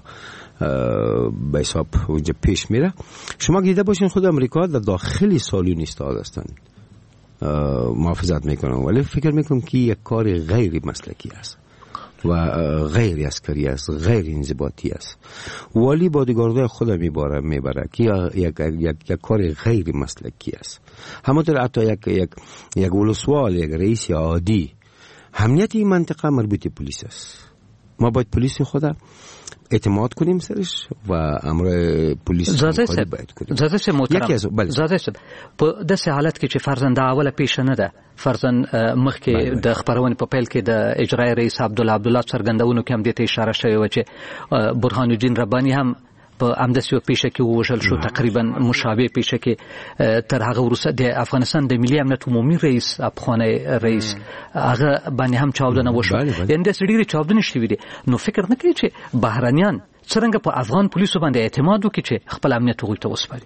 به حساب اونجا پیش میره، شما دیده باشین خود امریکا در داخل سالون ایستاده هستند محافظت میکنن، ولی فکر میکنم که یک کار غیر مسلکی است و غیر عسکری است، غیر انضباطی است، ولی بادیگاردهای خود میبره میبره که یک یک یک کار غیر مسلکی است. همونطور حتی یک یک یک ولسوال، یک رئیس عادی، امنیت این منطقه مربوط به پلیس است. ما باید پلیس خود اعتماد کنیم سرش و امر پلیس زاده سب باید کنیم. زاده سب محترم زاده سب په داسې حالت کې چې فرضاً دا اوله پیښه نه ده، فرضاً مخکې د خبرونې په پیل کې د اجرای رئیس عبدالله عبدالله څرګندونو کې هم دې ته اشاره شوې وه چې برهان الدین رباني هم په همداسې یو پیښه کې ووژل شو، تقریبا مشابه پیښه کې تر هغه وروسته د افغانستان د ملي امنیت عمومي رئیس افغاني رئیس هغه باندې هم چاودنه وشو. یعنې داسې ډېرې چاودنې شوې دي. نو فکر نه کوي چې بهرنیان څرنګه په افغان پولیسو باندې اعتماد وکړي چې خپل امنیت هغوی ته وسپاري؟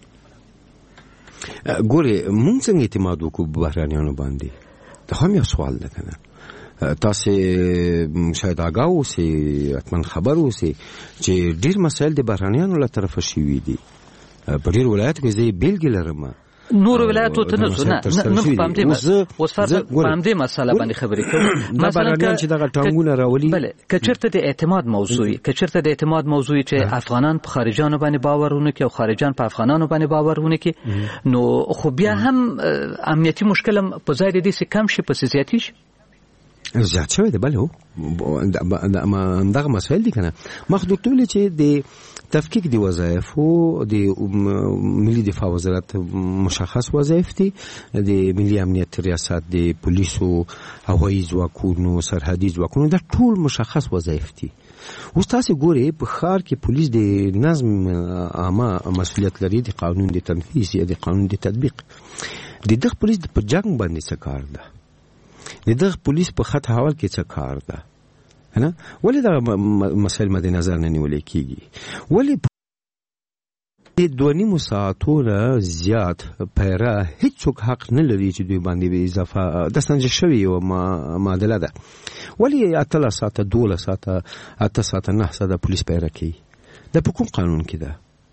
ګورې موږ څنګه اعتماد وکړو بهرنیانو باندې؟ دا هم یو سوال ده کنه. تاسو شاید آگاه اوسئ، حتما خبر اوسئ چې ډېر مسایل د بهرنیانو له طرفه شوي دي. په ډېر ولایتو کې زه بېلګې لرم. نور ولایتو ته نه نه نه پام دې اوس پام دې مسله باندې خبرې کوم. مثلا چې دغه ټانګونه راولي، بله کچرته د اعتماد موضوعي کچرته د اعتماد موضوعي چې افغانان په خارجانو باندې باورونه کوي او خارجان په افغانانو باندې باورونه کوي، نو خو بیا هم امنیتي مشکل هم په ځای دې سي کم شي، په زیاتې شي. زیات شوی دی. بله هو دغه مسایل دي کنه. مخدود ټولې چې د تفکیک دی وظایفو د ملي دفاع وزارت مشخص وظایف دي، د ملي امنیت ریاست، د پولیسو، هوایي ځواکونو، سرحدي ځواکونو، دا ټول مشخص وظایف دي. اوس تاسو ګورئ په ښار کې پولیس د نظم عامه مسؤلیت لري، د قانون د تنفیذ یا د قانون د تطبیق. د دغه پولیس په جنگ باندې څه کار ده؟ د دغه پولیس په خط حوال کې څه کار ده؟ نه ولې دا مسایل مد نظر نه نیول کیږي؟ ولې د دوه نیمو ساعتو نه زیات پیره هیڅوک حق نه لري چې دوی باندې به اضافه د سنجش شوی او معادله ده؟ ولې اتلس ساعته، دولس ساعته، اته ساعته، نه ساعته پولیس پیره کوي؟ دا په کوم قانون کې ده؟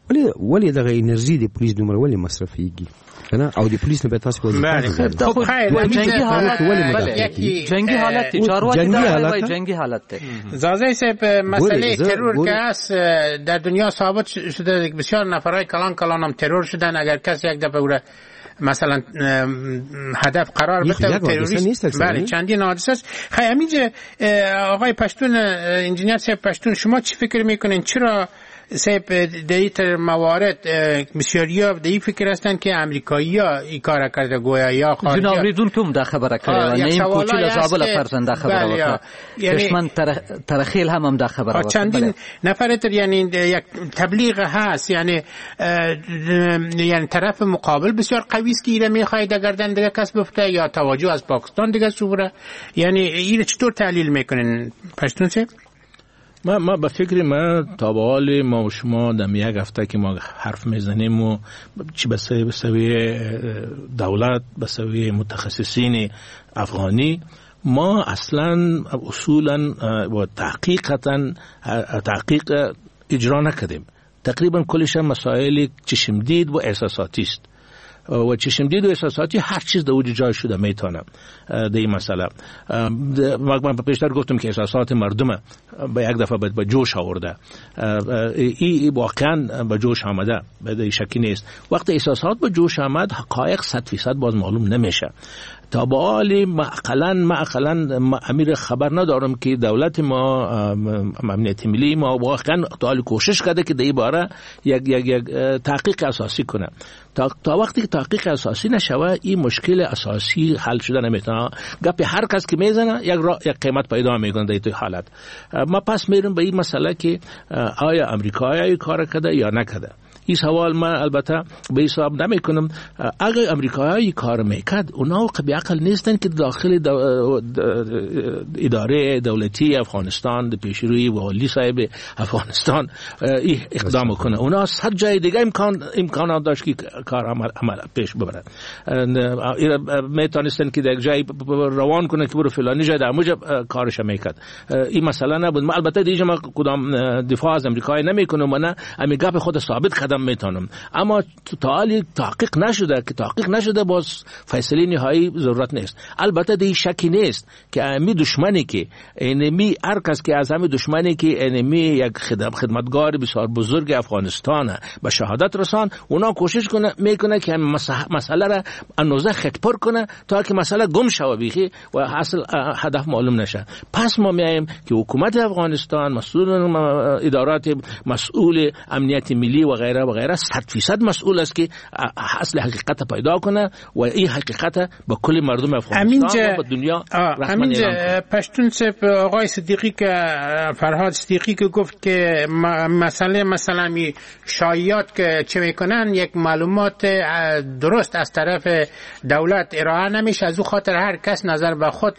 ولی ولی دغه انرژي د پولیس دومره ولی مصرفيږي کنه او د پولیس نه به تاسو کولی خب خیر جنگی حالت جنگی حالت چارواکی داره جنگی حالت زازه صاحب مسئله ترور که است در دنیا ثابت شده بسیار نفرای کلان کلان هم ترور شدن اگر کسی یک دفعه اوره مثلا هدف قرار بده تروریست بله چندین حادثه است. خیلی همینجا آقای پشتون انجینیر صاحب پشتون شما چی فکر میکنین چرا صاحب در این موارد بسیاریا در این فکر هستند که امریکایی‌ها این کار کرده گویا یا خارجی جناب ریدون توم دا خبره کرده نه این کوچیل زابل فرزند دا خبره وکړه دشمن ترخیل هم هم دا خبره وکړه چندین نفر تر یعنی یک تبلیغ هست یعنی یعنی طرف مقابل بسیار قوی است که ایره میخواد گردن دیگه کس بفته یا توجه از پاکستان دیگه صوره یعنی ایره چطور تحلیل میکنین پشتون صاحب؟ ما ما به فکر ما تا به حال ما و شما در یک هفته که ما حرف میزنیم و چی به سوی دولت به سوی متخصصین افغانی ما اصلا اصولا و تحقیقتا تحقیق اجرا نکردیم. تقریبا کلش مسائل چشمدید و احساساتی است و چشمدید و احساساتی هر چیز در وجود جای شده میتونه در این مسئله. من پیشتر گفتم که احساسات مردم به یک دفعه به جوش آورده، این واقعا به جوش آمده، به شکی نیست. وقتی احساسات به جوش آمد حقایق صد فیصد باز معلوم نمیشه. تا به حال معقلا معقلا امیر خبر ندارم که دولت ما امنیت ملی ما واقعا تا حال کوشش کرده که در این باره یک یک یک تحقیق اساسی کنه. تا تا وقتی که تحقیق اساسی نشوه این مشکل اساسی حل شده نمیتونه. گپ هر کس که میزنه یک یک قیمت پیدا میکنه در این حالت. ما پس میریم به این مسئله که آیا امریکایی کار کرده یا نکرده. این سوال من البته به حساب نمی کنم. اگر امریکایی کار میکرد اونا قبی عقل نیستن که داخل دو... اداره دولتی افغانستان د پیشروی والی صاحب افغانستان اقدام کنه. اونا صد جای دیگه امکان امکانات داشت که کار عمل, عمل پیش ببرن. میتونستن که یک جای روان کنه که برو فلانی جای در موجب کارش میکرد. این مسئله نبود. من البته دیگه ما کدام دفاع از امریکایی نمی کنم و نه امی گپ خود ثابت کردم میتونم، اما تا حالی تحقیق نشده که تحقیق نشده باز فیصله نهایی ضرورت نیست. البته دی شکی نیست که امی دشمنی که انمی هر کس که از همین دشمنی که انمی یک خدمتگار بسیار بزرگ افغانستان به شهادت رسان، اونا کوشش کنه میکنه که مسئله را انوزه خطپر کنه تا که مسئله گم شوه بیخی و اصل هدف معلوم نشه. پس ما میایم که حکومت افغانستان، مسئول ادارات مسئول امنیت ملی و غیره و غیره صد فیصد مسئول است که اصل حقیقت پیدا کنه و این حقیقت به کل مردم افغانستان و به دنیا رسما اعلام پشتون صاحب آقای صدیقی که فرهاد صدیقی که گفت که مسئله مثلا می شایعات که چه میکنن یک معلومات درست از طرف دولت ارائه نمیشه، از او خاطر هر کس نظر به خود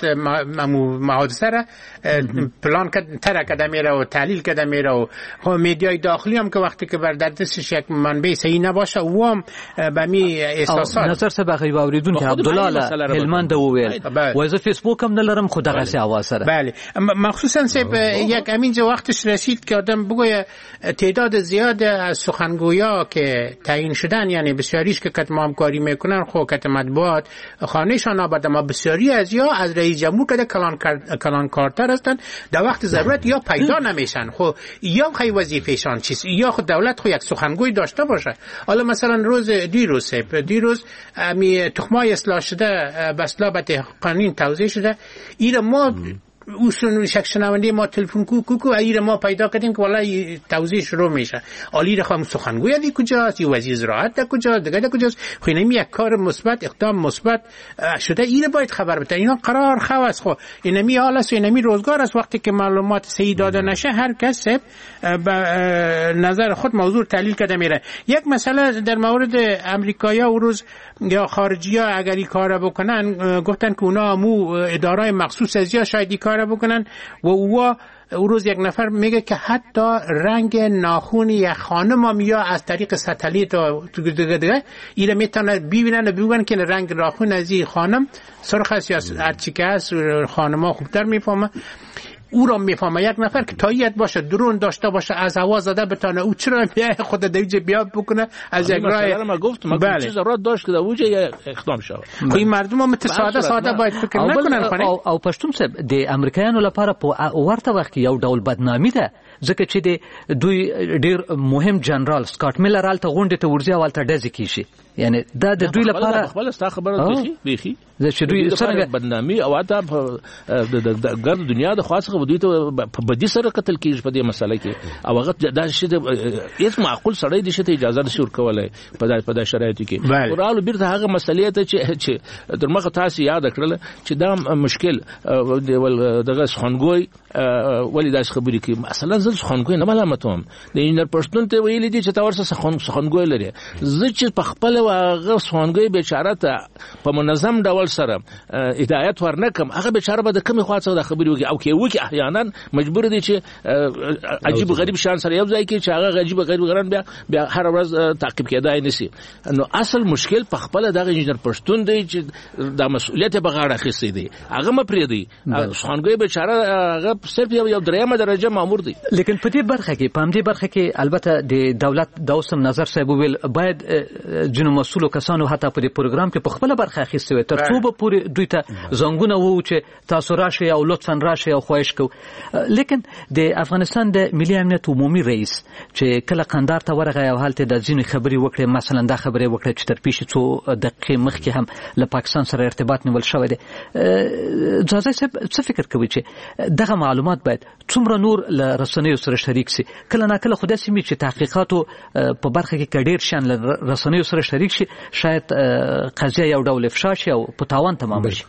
حادثه را پلان تر کرده میره و تحلیل کرده میره و میدیای داخلی هم که وقتی که بر دستش یک منبع صحیح نباشه و هم به می احساسات نظر سبا غیب اوریدون که عبدالله هلمند وویل و از فیسبوک هم نلرم خود دغه سی आवाज سره. بله مخصوصا سب یک امینجا وقتش رسید که آدم بگویه تعداد زیاد از سخنگویا که تعیین شدن یعنی بسیاریش که کتم همکاری میکنن خو کتم مطبوعات خانهشان آورده، ما بسیاری از یا از رئیس جمهور کده کلان کلان کارتر هستن در وقت ضرورت یا پیدا نمیشن. خو یا خی وظیفهشان چیست یا خود دولت خو یک سخنگوی داشته باشه. حالا مثلا روز دیروز دیروز می تخمای اصلاح شده بسلابت قانون توضیح شده ایره ما اصلا شک شنونده ما تلفن کو کو کو ایره ما پیدا کردیم که والله توضیح شروع میشه. عالی رقم سخنگوی دی کجاست، یه وزیر زراعت ده کجاست، دیگه ده کجاست. خو اینم یک کار مثبت اقدام مثبت شده ایره باید خبر بده. اینا قرار خواست خو اینمی حال است و اینمی روزگار است. وقتی که معلومات صحیح داده نشه هر کس به نظر خود موضوع تحلیل کرده میره. یک مسئله در مورد امریکایی‌ها و روز یا خارجی‌ها اگر این کارا بکنن گفتن که اونا مو ادارای مخصوص از یا شاید این کارا بکنن و او او روز یک نفر میگه که حتی رنگ ناخون یک خانم هم یا از طریق ستلیت و دیگه دیگه ایره میتونه ببینن و بگن که رنگ ناخون از این خانم سرخ است یا هرچی که هست خانم ها خوبتر میفهمه. او را میفهمه. یک نفر که تایید باشه، درون داشته باشه، از هوا زده بتونه او چرا بیا خود دویجه بیا بکنه از یک راه. ما گفتم ما چیز را داشت که دویجه اقدام شود. این مردم هم ساده ساده باید فکر نکنن کنه. او او پښتون صاحب د امریکایانو لپاره په ورته وخت کې یو ډول بدنامي ده، ځکه چې د دوی ډیر مهم جنرال سکاټ میلر الته غونډه ته ورځي او الته ډزې کیشي، یعنی دا د دوی لپاره خپل ستا خبره بيخي بيخي چې دوی سره بدنامي او اته د ګرد دنیا د خاصه دوی ته په بدی سره قتل کیږي په دې مسله کې، او هغه دا شی د هیڅ معقول سړی د شته اجازه نشي ورکولای په دای په دای شرایطو کې. ورالو بیرته هغه مسلې ته چې چې درمغه تاسو یاد کړل چې دا مشکل دغه خونګوي ولې داس خبرې کې مثلا زل خونګوي نه ملامتوم د انجنیر پښتون ته ویل دي چې تاسو خونګوي لري، زه چې په خپل هغه خونګوي بیچاره ته په منظم ډول سره هدایت ورنکم، هغه بیچاره به د کمی خواصه د خبرې وکي او کې وکي احیانا مجبور دي چې عجیب غریب شان سره یو ځای کې چې هغه عجیب غریب غران بیا بیا هر ورځ تعقیب کېدای نشي. نو اصل مشکل په خپل د انجنیر پښتون دی چې د مسؤلیت په غاړه اخیستی دی، هغه مپری دی خونګوي بیچاره هغه صرف یو یو دریمه درجه مامور دی. لیکن په دې برخه کې په دې برخه کې البته د دولت د اوسم نظر صاحب ویل باید جنو مسؤل کسانو حتی په دې پروګرام کې په خپل برخه اخیستی وي تر څو به پوری دوی ته زنګونه وو چې تاسو راشي او لطفا راشي او خواهش کو. لیکن د افغانستان د ملي امنیت عمومي رئیس چې کله قندار ته ورغی او حالت د ځینې خبري وکړي، مثلا دا خبري وکړي چې تر پیښې څو دقیقې مخکې هم له پاکستان سره ارتباط نیول شوی دی. ځاځي صاحب څه فکر کوي چې دغه معلومات باید څومره نور له رسنیو سره شریک شي؟ کله نه کله خدای سمي چې تحقیقاتو په برخه کې کډیر شان له رسنیو سره شریک شي، شاید قضیه یو ډول افشا شي او په تاوان تمام شي.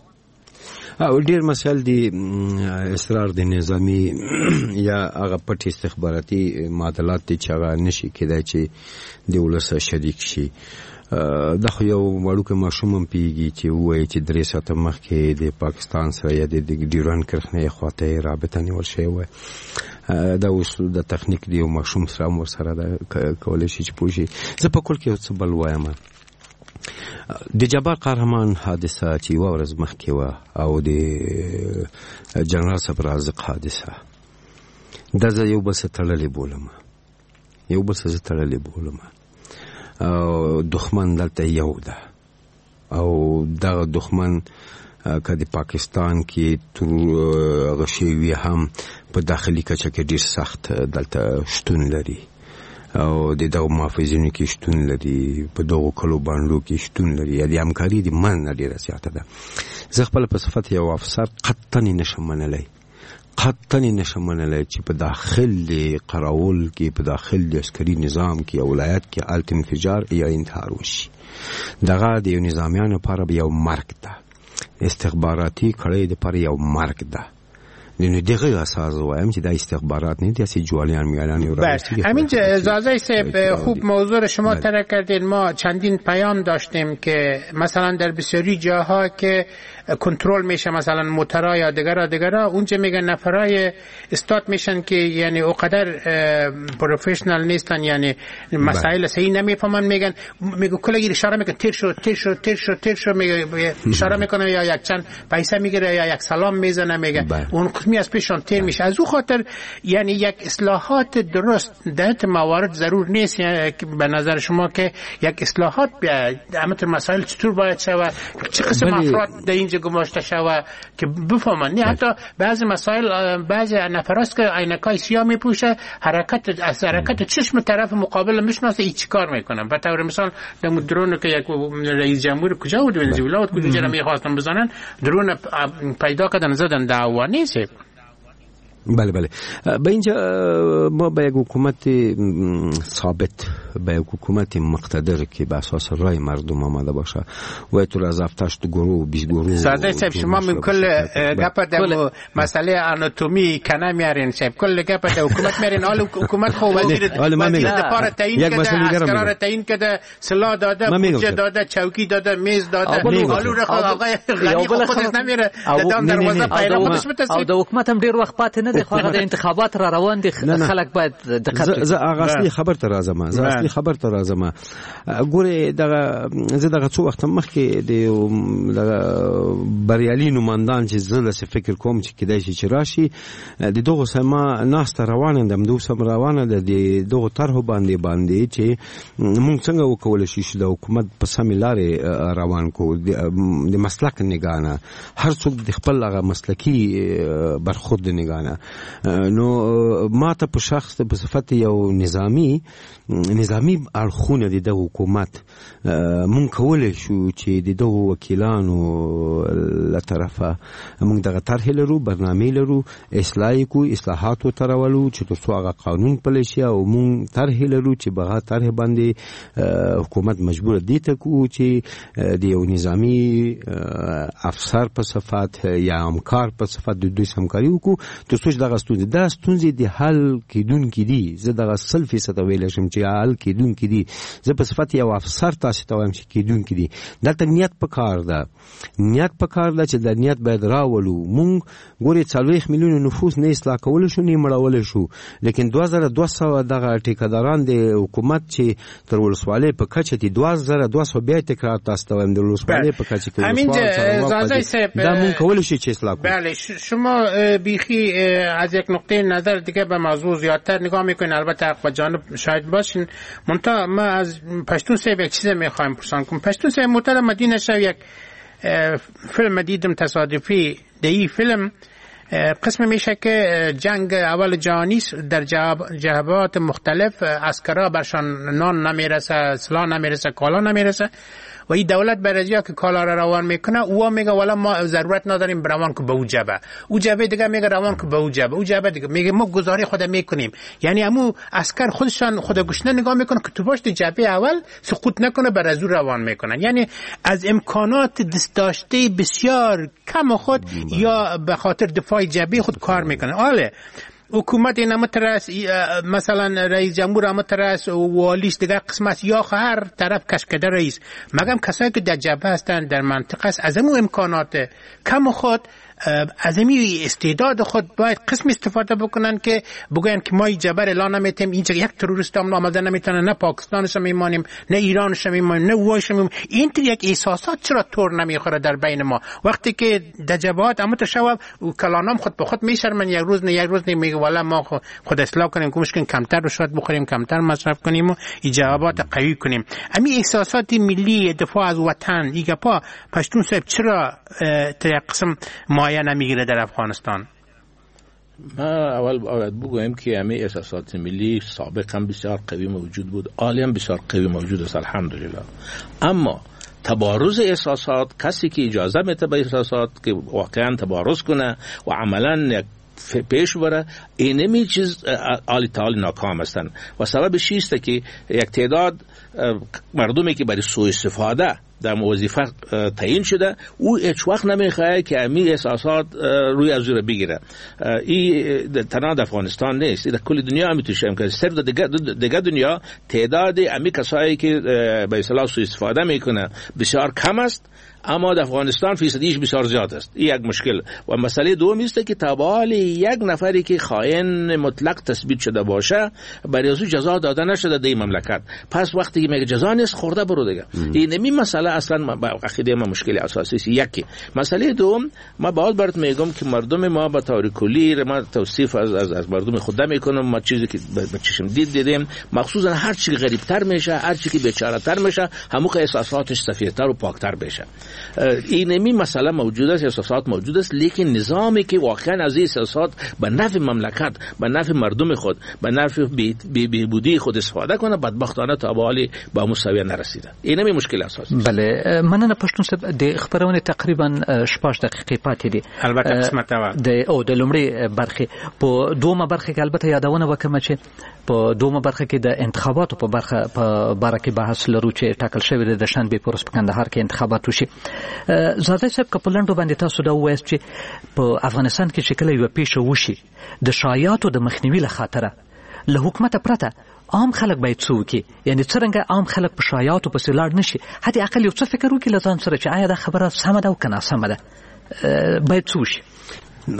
او ډیر مسایل دي اصرار د نظامی یا هغه پټ استخباراتي معادلات دي چې هغه نشي کېدای چې د ولس شریک شي. دا خو یو وړوکی ماشوم هم پیږي چې وایي چې درې ساعته مخکې د پاکستان سره یا د ډیورن کرښې خواته رابطه نیول شوې وه. دا اوس د تخنیک دی او ماشوم سره هم ورسره ده کولی شي چې پوه شي. زه په کل کې یو څه بل وایم، د جبار قهرمان حادثه چې یوه ورځ مخکې وه او د جنرال صاحب رازق حادثه، دا زه یو بل څه تړلې بولم یو بل څه زه تړلې بولم او دښمن دلته یو ده او دغه دښمن که د پاکستان کې تر غشي وي هم په داخلي کچه کې ډېر سخت دلته شتون لري او د دغه محافظینو کې شتون لري، په دغو کلو بانډو کې شتون لري، یا د همکاري د منځ ډېره زیاته ده. زه خپله په صفت یو افسر قطن یې نشم منلی قطن یې نشم منلی چې په داخل د قراول کې په داخل د عسکري نظام کې یا ولایت کې هلته انفجار یا انتحار وشي. دغه د یو نظامیانو لپاره یو مرګ ده، استخباراتي کړۍ دپاره یو مرګ ده. نو دغه اساس وایم چې دا استخبارات نه دي، اسی جوالیان میالان رو راستی. همین اجازه صاحب خوب موضوع رو شما طرح کردید. ما چندین پیام داشتیم که مثلا در بسیاری جاها که کنترل میشه مثلا موتورا یا دیگرا دیگرا اونجا میگن نفرای استاد میشن که یعنی اوقدر پروفشنال نیستن، یعنی مسائل صحیح نمیفهمن، میگن میگه کلی اشاره میکنه تیر شو تیر شو تیر شو تیر شو میگه اشاره میکنه یا یک چند پیسه میگیره یا یک سلام میزنه، میگه اون قسمی از پیشان تیر میشه. از او خاطر یعنی یک اصلاحات درست در موارد ضرور نیست، یعنی به نظر شما که یک اصلاحات بیاید همه مسائل چطور باید شود، چه قسم افراد در اینجا گماشته شود که بفهمن. نه حتی بعضی مسائل بعضی نفراست که عینکای سیاه میپوشه، حرکت از حرکت چشم طرف مقابل میشناسه ای چیکار میکنن. به طور مثال در درون که یک رئیس جمهور کجا بود ونزوئلا بود کجا میخواستن بزنن درون پیدا کردن زدن دعوا نیست. بله بله به اینجا ما به یک حکومت ثابت به یک حکومت مقتدر که به اساس رای مردم آمده باشه و تو از هفتش گروه بیست گروه ساده صاحب شما من کل گپ در مسئله آناتومی کنه میارین صاحب کل گپ در حکومت میارین. حال حکومت خو وزیر وزیر دفاع تعیین کرده، اسکرار تعیین کرده، سلاح داده، بودجه داده، چوکی داده، میز داده، حالو رخ آقای غنی خودش نمیره دم دروازه پیدا خودش بتسی. او د حکومت هم ډیر وخت پاتې نه دی خو د انتخابات را روان دي خلک باید دقت وکړي. زه هغه اصلي خبر ته راځم زه اصلي خبر ته راځم ګوره دغه زه دغه څو وخت مخکې د بریالي نوماندان چې زه لسه فکر کوم چې کېدای شي چې راشي د دغه سما ناس ته روانه دم دوه سم روانه د دغه طرح باندې باندې چې موږ څنګه وکول شي چې د حکومت په سمې لارې روان کو د مسلک نگانه هر څوک د خپل هغه مسلکی برخورد نگانه. نو ما ته په شخص په صفت یو نظامی نظامی اړخونه د دغه حکومت مونږ کولای شو چې د دغه وکیلانو له طرفه مونږ دغه طرح لرو برنامه لرو اصلاح کو اصلاحات ترولو چې تاسو هغه قانون پلی شي او مونږ طرح لرو چې بغا طرح باندې حکومت مجبور دي ته کو چې د یو نظامی افسر په صفت یا همکار په صفت د دوی همکاري وکړو تاسو دغه ستونزې د ستونزې د حل کیدونکې دي. زه دغه سل فیصد ویل شم چې حل کیدونکې دي. زه په صفت یو افسر تاسو ته وایم چې کیدونکې دي. دلته نیت پکار ده نیت پکار ده چې د نیت باید راولو. مونږ ګوري څلوېښت میلیون نفوس نه اصلاح کول شو نه مړول شو لیکن دوه زره دوه سوه دغه ټیکداران د حکومت چې تر ولسوالۍ په کچه دي دوه زره دوه سوه بیا تکرار تاسو ته وایم د ولسوالۍ په کچه کې دا مونږ کول شي چې اصلاح کنیم. بله شما بیخی از یک نقطه نظر دیگه به موضوع زیادتر نگاه میکنین البته حق و جانب شاید باشین منتها ما از پشتون صاحب یک چیز میخوایم پرسان کنم. پشتون صاحب محترم مدینه شو یک فیلم دیدم تصادفی در این فیلم قسم میشه که جنگ اول جهانی در جبهات مختلف عسکرها برشان نان نمیرسه سلاح نمیرسه کالا نمیرسه و این دولت برای که کالا را روان میکنه او میگه والا ما ضرورت نداریم روان که به او جبه او جبه دیگه میگه روان که به او جبه او جبه دیگه میگه ما گزاری خود میکنیم. یعنی امو عسکر خودشان خود گشنه نگاه میکنه که تو پشت جبه اول سقوط نکنه بر از او روان میکنن. یعنی از امکانات دست داشته بسیار کم خود یا به خاطر دفاع جبه خود کار میکنه. آله حکومت این هم ترس مثلا رئیس جمهور هم ترس و والیش دیگر قسمت یا هر طرف کشکده رئیس مگم کسایی که در جبهه هستن در منطقه است از امو امکانات کم خود از امی استعداد خود باید قسم استفاده بکنن که بگوین که ما جبر اعلان نمیتیم اینجا یک تروریست هم آمده نمیتونه نه پاکستانش میمانیم نه ایرانش میمانیم نه اوایش میمانیم. این تر یک احساسات چرا طور نمیخوره در بین ما وقتی که در جبهات اما تو شو کلانام خود به خود میشرمن یک روز نه یک روز نه میگه والا ما خود اصلاح کنیم که مشکل کمتر رشوت بخوریم کمتر مصرف کنیم و جوابات قوی کنیم. امی احساسات ملی دفاع از وطن ایگه پا پشتون صاحب چرا تر قسم مایه نمیگیره در افغانستان؟ ما اول باید بگویم که همه احساسات ملی سابق هم بسیار قوی موجود بود عالی هم بسیار قوی موجود است الحمدلله. اما تبارز احساسات کسی که اجازه میده به احساسات که واقعا تبارز کنه و عملا پیش بره اینمی چیز عالی تعالی ناکام هستند و سببش چیست که یک تعداد مردمی که برای سوء استفاده در وظیفه تعیین شده او هیچ وقت نمیخواد که امی احساسات روی از رو بگیره. این تنها در افغانستان نیست در کل دنیا هم میتونیم که صرف دیگه دیگه دنیا تعداد امی کسایی که به اصطلاح سوء استفاده میکنه بسیار کم است اما در افغانستان فیصدیش بسیار زیاد است. این یک مشکل و مسئله دوم است که تابال یک نفری که خائن مطلق تثبیت شده باشه برای او جزا داده نشده در این مملکت پس وقتی که میگه جزا نیست خورده برو دیگه. این نمی مسئله اصلا با عقیده ما مشکل اساسی است. یکی مسئله دوم ما باید برات میگم که مردم ما به طور کلی ما توصیف از از, از مردم خود میکنم ما چیزی که به چشم دید دیدیم مخصوصا هر چی غریبتر میشه هر چی که بیچاره تر میشه همون که احساساتش سفیدتر و پاکتر بشه. اینمی مسئله موجود است احساسات موجود است لیکن نظامی که واقعا از این احساسات به نفع مملکت به نفع مردم خود به نفع بهبودی خود استفاده کنه بدبختانه تا به حال با مساوی نرسیده. اینمی مشکل اساسی. بله مننه پښتون صاحب د خبرونه تقریبا شپږ دقیقې پاتې دي البته قسمت اول د او د لومړي برخه په دومره برخه کې البته یادونه وکم چې په دومره برخه کې د انتخاباتو په برخه په باره کې بحث لرو چې ټاکل شوی د شنبه په ورځ په کندهار کې انتخابات وشي. زاده صاحب کپلندو باندې تاسو دا وایست چې په افغانستان کې چې کله یو پیښه وشي د شایعاتو د مخنیوي له خاطره له حکومت پرته عام خلک باید څه وکړي یعنی څرنګه عام خلک په شایعاتو پسې لاړ نشي حتی اقل یو څه فکر وکړي له ځان سره چې آیا دا خبره سمه ده او که ناسمه ده باید څه وشي.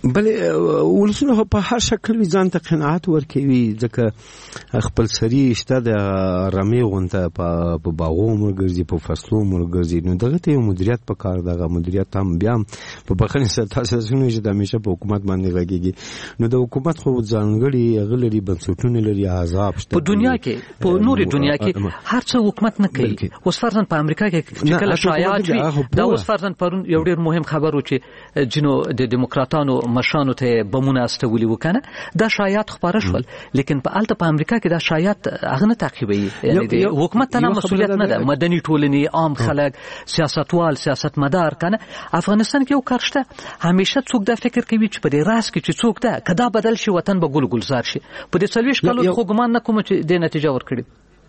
بلې ولسونه په هر شکل ځان ته قناعت ورکوي ځکه خپل سری شته د رمې غونته په باغو مرګرځي په فصلو مرګرځي نو دغه ته مدیریت په کار دغه مدیریت هم بیا په بخښنې سره تاسو زونه چې د همیشه په حکومت باندې غږیږي نو د حکومت خو ځانګړي غلري بنسټونه لري عذاب شته په دنیا کې په نوري دنیا کې هر څه حکومت نه کوي اوس فرضاً په امریکا کې چې کله شایعات وي دا اوس فرضاً پرون یو ډېر مهم خبر و چې جنو د دیموکراتانو مشانو ته بمونه استولي وکنه دا شایعات خبره شول لیکن په الته په امریکا کې دا شایعات هغه نه تعقیبوي یعنی د حکومت ته مسؤلیت نه ده مدني ټولنې عام خلک سیاستوال سیاستمدار کنه افغانستان کې یو کار شته همیشه څوک دا فکر کوي چې په دې راس کې چې څوک ده کدا بدل شي وطن به ګل ګلزار شي په دې څلويش کالو خو ګمان نه کوم چې د نتیجه ورکړي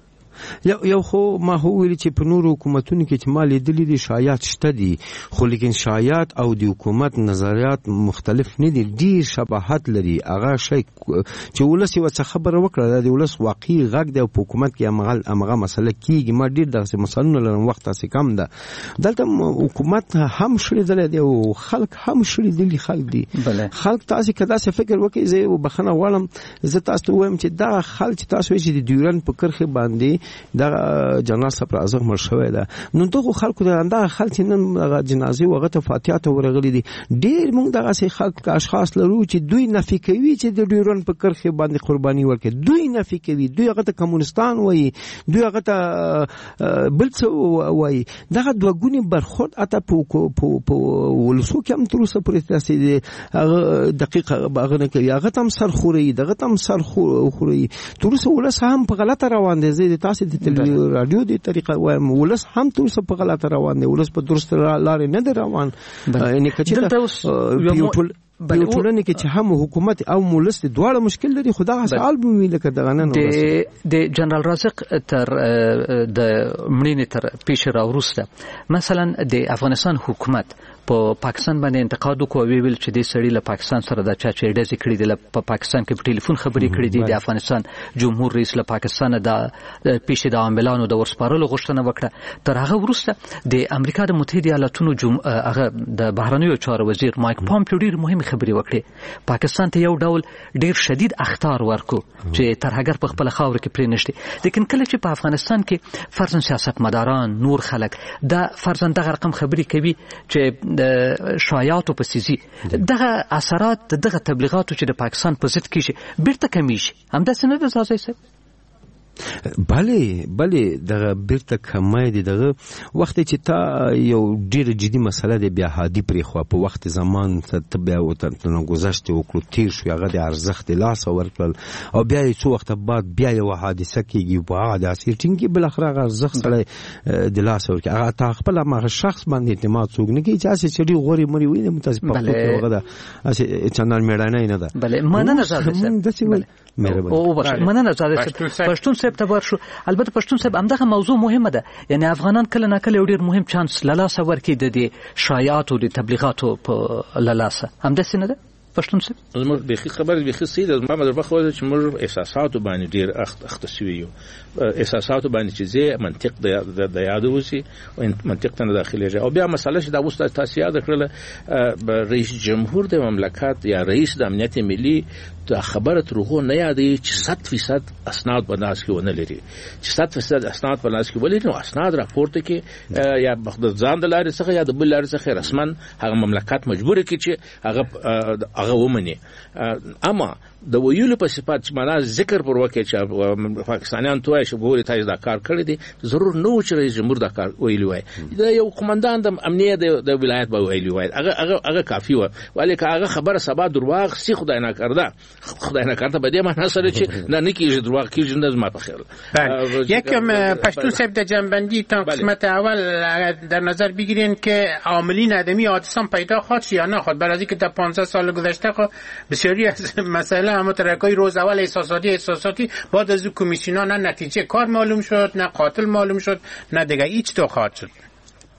یو یو خو ما هو ویل چې په نورو حکومتونو کې چې مالي دلی دي شایعات شته دي خو لیکن شایعات او د حکومت نظریات مختلف نه دي ډیر شباهت لري هغه شی چې ولسی وڅ خبره وکړه د ولس واقعي غږ د حکومت کې امغال امغه مسله کیږي ما ډیر دغه مثالونه لرم وخت تاسو کم ده دلته حکومت هم شړې دي او خلک هم شړې دي خلک دي خلک تاسو کدا څه فکر وکړي زه وبخنه غواړم زه تاسو وایم چې دا خلک تاسو چې د ډیورن په کرخه باندې دا جنرال صاحب اعظم مرشوي ده نو دغه خلکو دا انده خلک نن جنازي وغه ته فاتحه ته ورغلي دي ډیر موږ دغه سي خلک اشخاص لرو چې دوی نفي کوي چې د ډیورن په کرخه باندې قرباني ورکړي دوی نفي کوي دوی هغه ته کمونستان وایي دوی هغه ته بل څه وایي دغه دوګونی برخورد اته په په ولسو کې هم تر اوسه پرې تاسو دي دقیقه هغه نه کوي هغه تم سر خوري دغه تم سر خوري تر اوسه ولس هم په غلطه روان دي زه تاسو د تلویزیون رادیو دی طریقه وایم ولس هم تر اوسه په غلطه روان دي ولس په درست لارې نه دی روان یعنی کچې یو ټولنه کې چې هم حکومت او مولس دواړه مشکل لري خدا سوال به ویل کده غنن د جنرال رازق تر د مړینې تر پیش را ورسته مثلا د افغانستان حکومت په پاکستان باندې انتقاد وکړ ویل چې د سړی له پاکستان سره د چا چې ډزې کړې دي په پاکستان کې په ټلیفون خبرې کړې دي د افغانستان جمهور رئیس له پاکستان د پیش د عاملانو د ورسپارلو غوښتنه وکړه تر هغه وروسته د امریکا د متحده ایالاتونو هغه د بهرنیو چارو وزیر مایک پامپیو ډیر مهم خبرې وکړي پاکستان ته یو ډول ډیر شدید اخطار ورکو چې تر هغه په خپل خاور کې پرې نشته لیکن کله چې په افغانستان کې فرضاً سیاستمداران نور خلک دا فرضاً دغه رقم خبرې کوي چې د شایعاتو په سيزي دغه اثرات دغه تبلیغاتو چې د پاکستان په ضد کیږي بیرته کمیږي هم د سند اساسي څه بله بله دغه بیرته کمای دي دغه وخت چې تا یو ډیر جدي مسله دی بیا هادي پرې خو په وخت زمان ته بیا وته گذشت وکړو تیر شو هغه د ارزښت لاس ورکړل او بیا یو څو وخت بعد بیا یو حادثه کیږي په هغه داسې ټینګي بل اخر هغه ارزښت سره د لاس ورکړي هغه تا خپل هغه شخص باندې اعتماد څوک نه کوي چې چې غوري مری وي متاسف په هغه دا چې چندان میړانه نه ده بله مننه زاده او مننه زاده پښتون صاحب تبر شو البته پښتون صاحب همدغه موضوع مهمه ده یعنی افغانان کله نه کله ډیر مهم چانس لاسه ورکړي د دې شایعاتو د تبلیغاتو په لاسه همداسې نه ده پښتون صاحب زموږ بخي خبر بخي سید ما مدر بخو چې موږ احساساتو باندې ډیر اخت اختصوي یو احساساتو باندې چې زه منطق د یاد وسی او منطق ته داخلي او بیا مسله چې د اوسه تاسو یاد کړل رئیس جمهور د مملکت یا رئیس د امنیت ملي د خبره ترغو نه یادې چې صد فیصد اسناد په ناس کې ونه لري چې صد فیصد اسناد په ناس کې ولري نو اسناد راپورته کې یا بخد ځان د لارې څخه یا د بل لارې څخه رسمن هغه مملکت مجبور کی چې هغه هغه ومني اما د ویلو په صفات چې معنا ذکر پر وکړي چې پاکستانیان توای چې ګوري تاسو دا کار کړی دي ضرور نو چې رئیس جمهور دا کار ویلی وای دا یو قومندان د امنیت د ولایت به ویلی وای هغه هغه هغه کافی و ولیک هغه خبره سبا درواغ سی خدای نه کړدا خدای نه کړدا به دې معنا سره چې نه نکیږي درواغ کیږي نه ما په خیال یکم پښتون صاحب د جنبندی تا قسمت اول در نظر بگیرین که عاملین آدمی حادثه پیدا خواهد یا نه خواهد برای اینکه در پانزده سال گذشته بسیاری از مسائل اما ترکای روز اول احساساتی احساساتی بعد از کمیسیونا نه نتیجه کار معلوم شد نه قاتل معلوم شد نه دیگه هیچ تو خواهد شد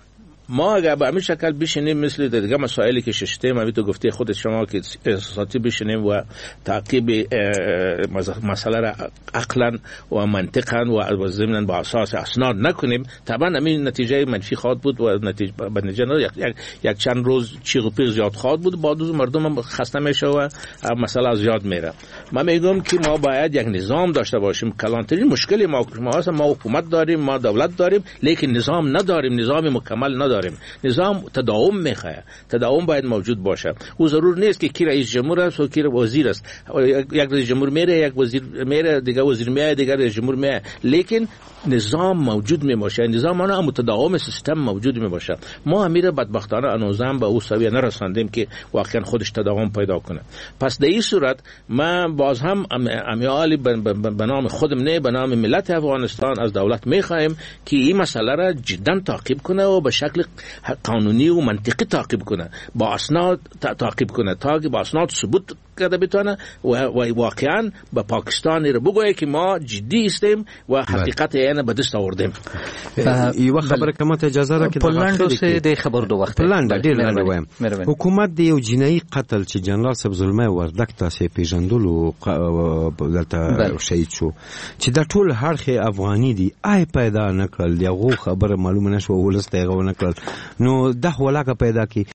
ما اگر به همین شکل بشینیم مثل دیگه مسائلی که ششتیم همین تو گفته خود شما که احساساتی بشینیم و تعقیب مسئله را عقلا و منطقا و ضمن با اساس اسناد نکنیم، طبعا همین نتیجه منفی خواهد بود و نتیجه به نتیجه یک, یک, یک چند روز چیغ و پیغ زیاد خواهد بود، بعد از مردم خسته میشه و مسئله زیاد میره. من میگم که ما باید یک نظام داشته باشیم. کلانترین مشکلی ما ما هست، ما حکومت داریم، ما دولت داریم، لیکن نظام نداریم، نظام مکمل نداریم. نظام تداوم میخواد، تداوم باید موجود باشه. او ضرور نیست که کی رئیس جمهور است و کی وزیر است، یک رئیس جمهور میره، یک وزیر میره، دیگه وزیر میاد، دیگه رئیس جمهور میاد، لیکن نظام موجود می باشه، نظام اون متداوم سیستم موجود می باشه. ما امیر بدبختانه انوزام به او سویه نرساندیم که واقعا خودش تداوم پیدا کنه. پس در این صورت ما باز هم امیالی به نام خودم نه، به نام ملت افغانستان از دولت میخوایم که این مسئله را جدا تعقیب کنه و به شکل قانونی و منطقی تعقیب کنه، با اسناد تعقیب کنه تا که با اسناد ثبوت کرده بتونه و واقعا به پاکستان رو بگویه که ما جدی هستیم و حقیقت یعنی به دست آوردیم. یو خبره که ما ته اجازه را که د خبر دو وخت پلان ډیر لاندې وایم. حکومت د یو جنایي قتل چې جنرال صاحب ظلمه وردک تاسو پیژندلو دلته شهید شو چې د ټول هرخه افغاني دي آی پیدا نکړل، یو خبره معلومه نشو ولسته غو نکړل، نو د ولاکه پیدا کی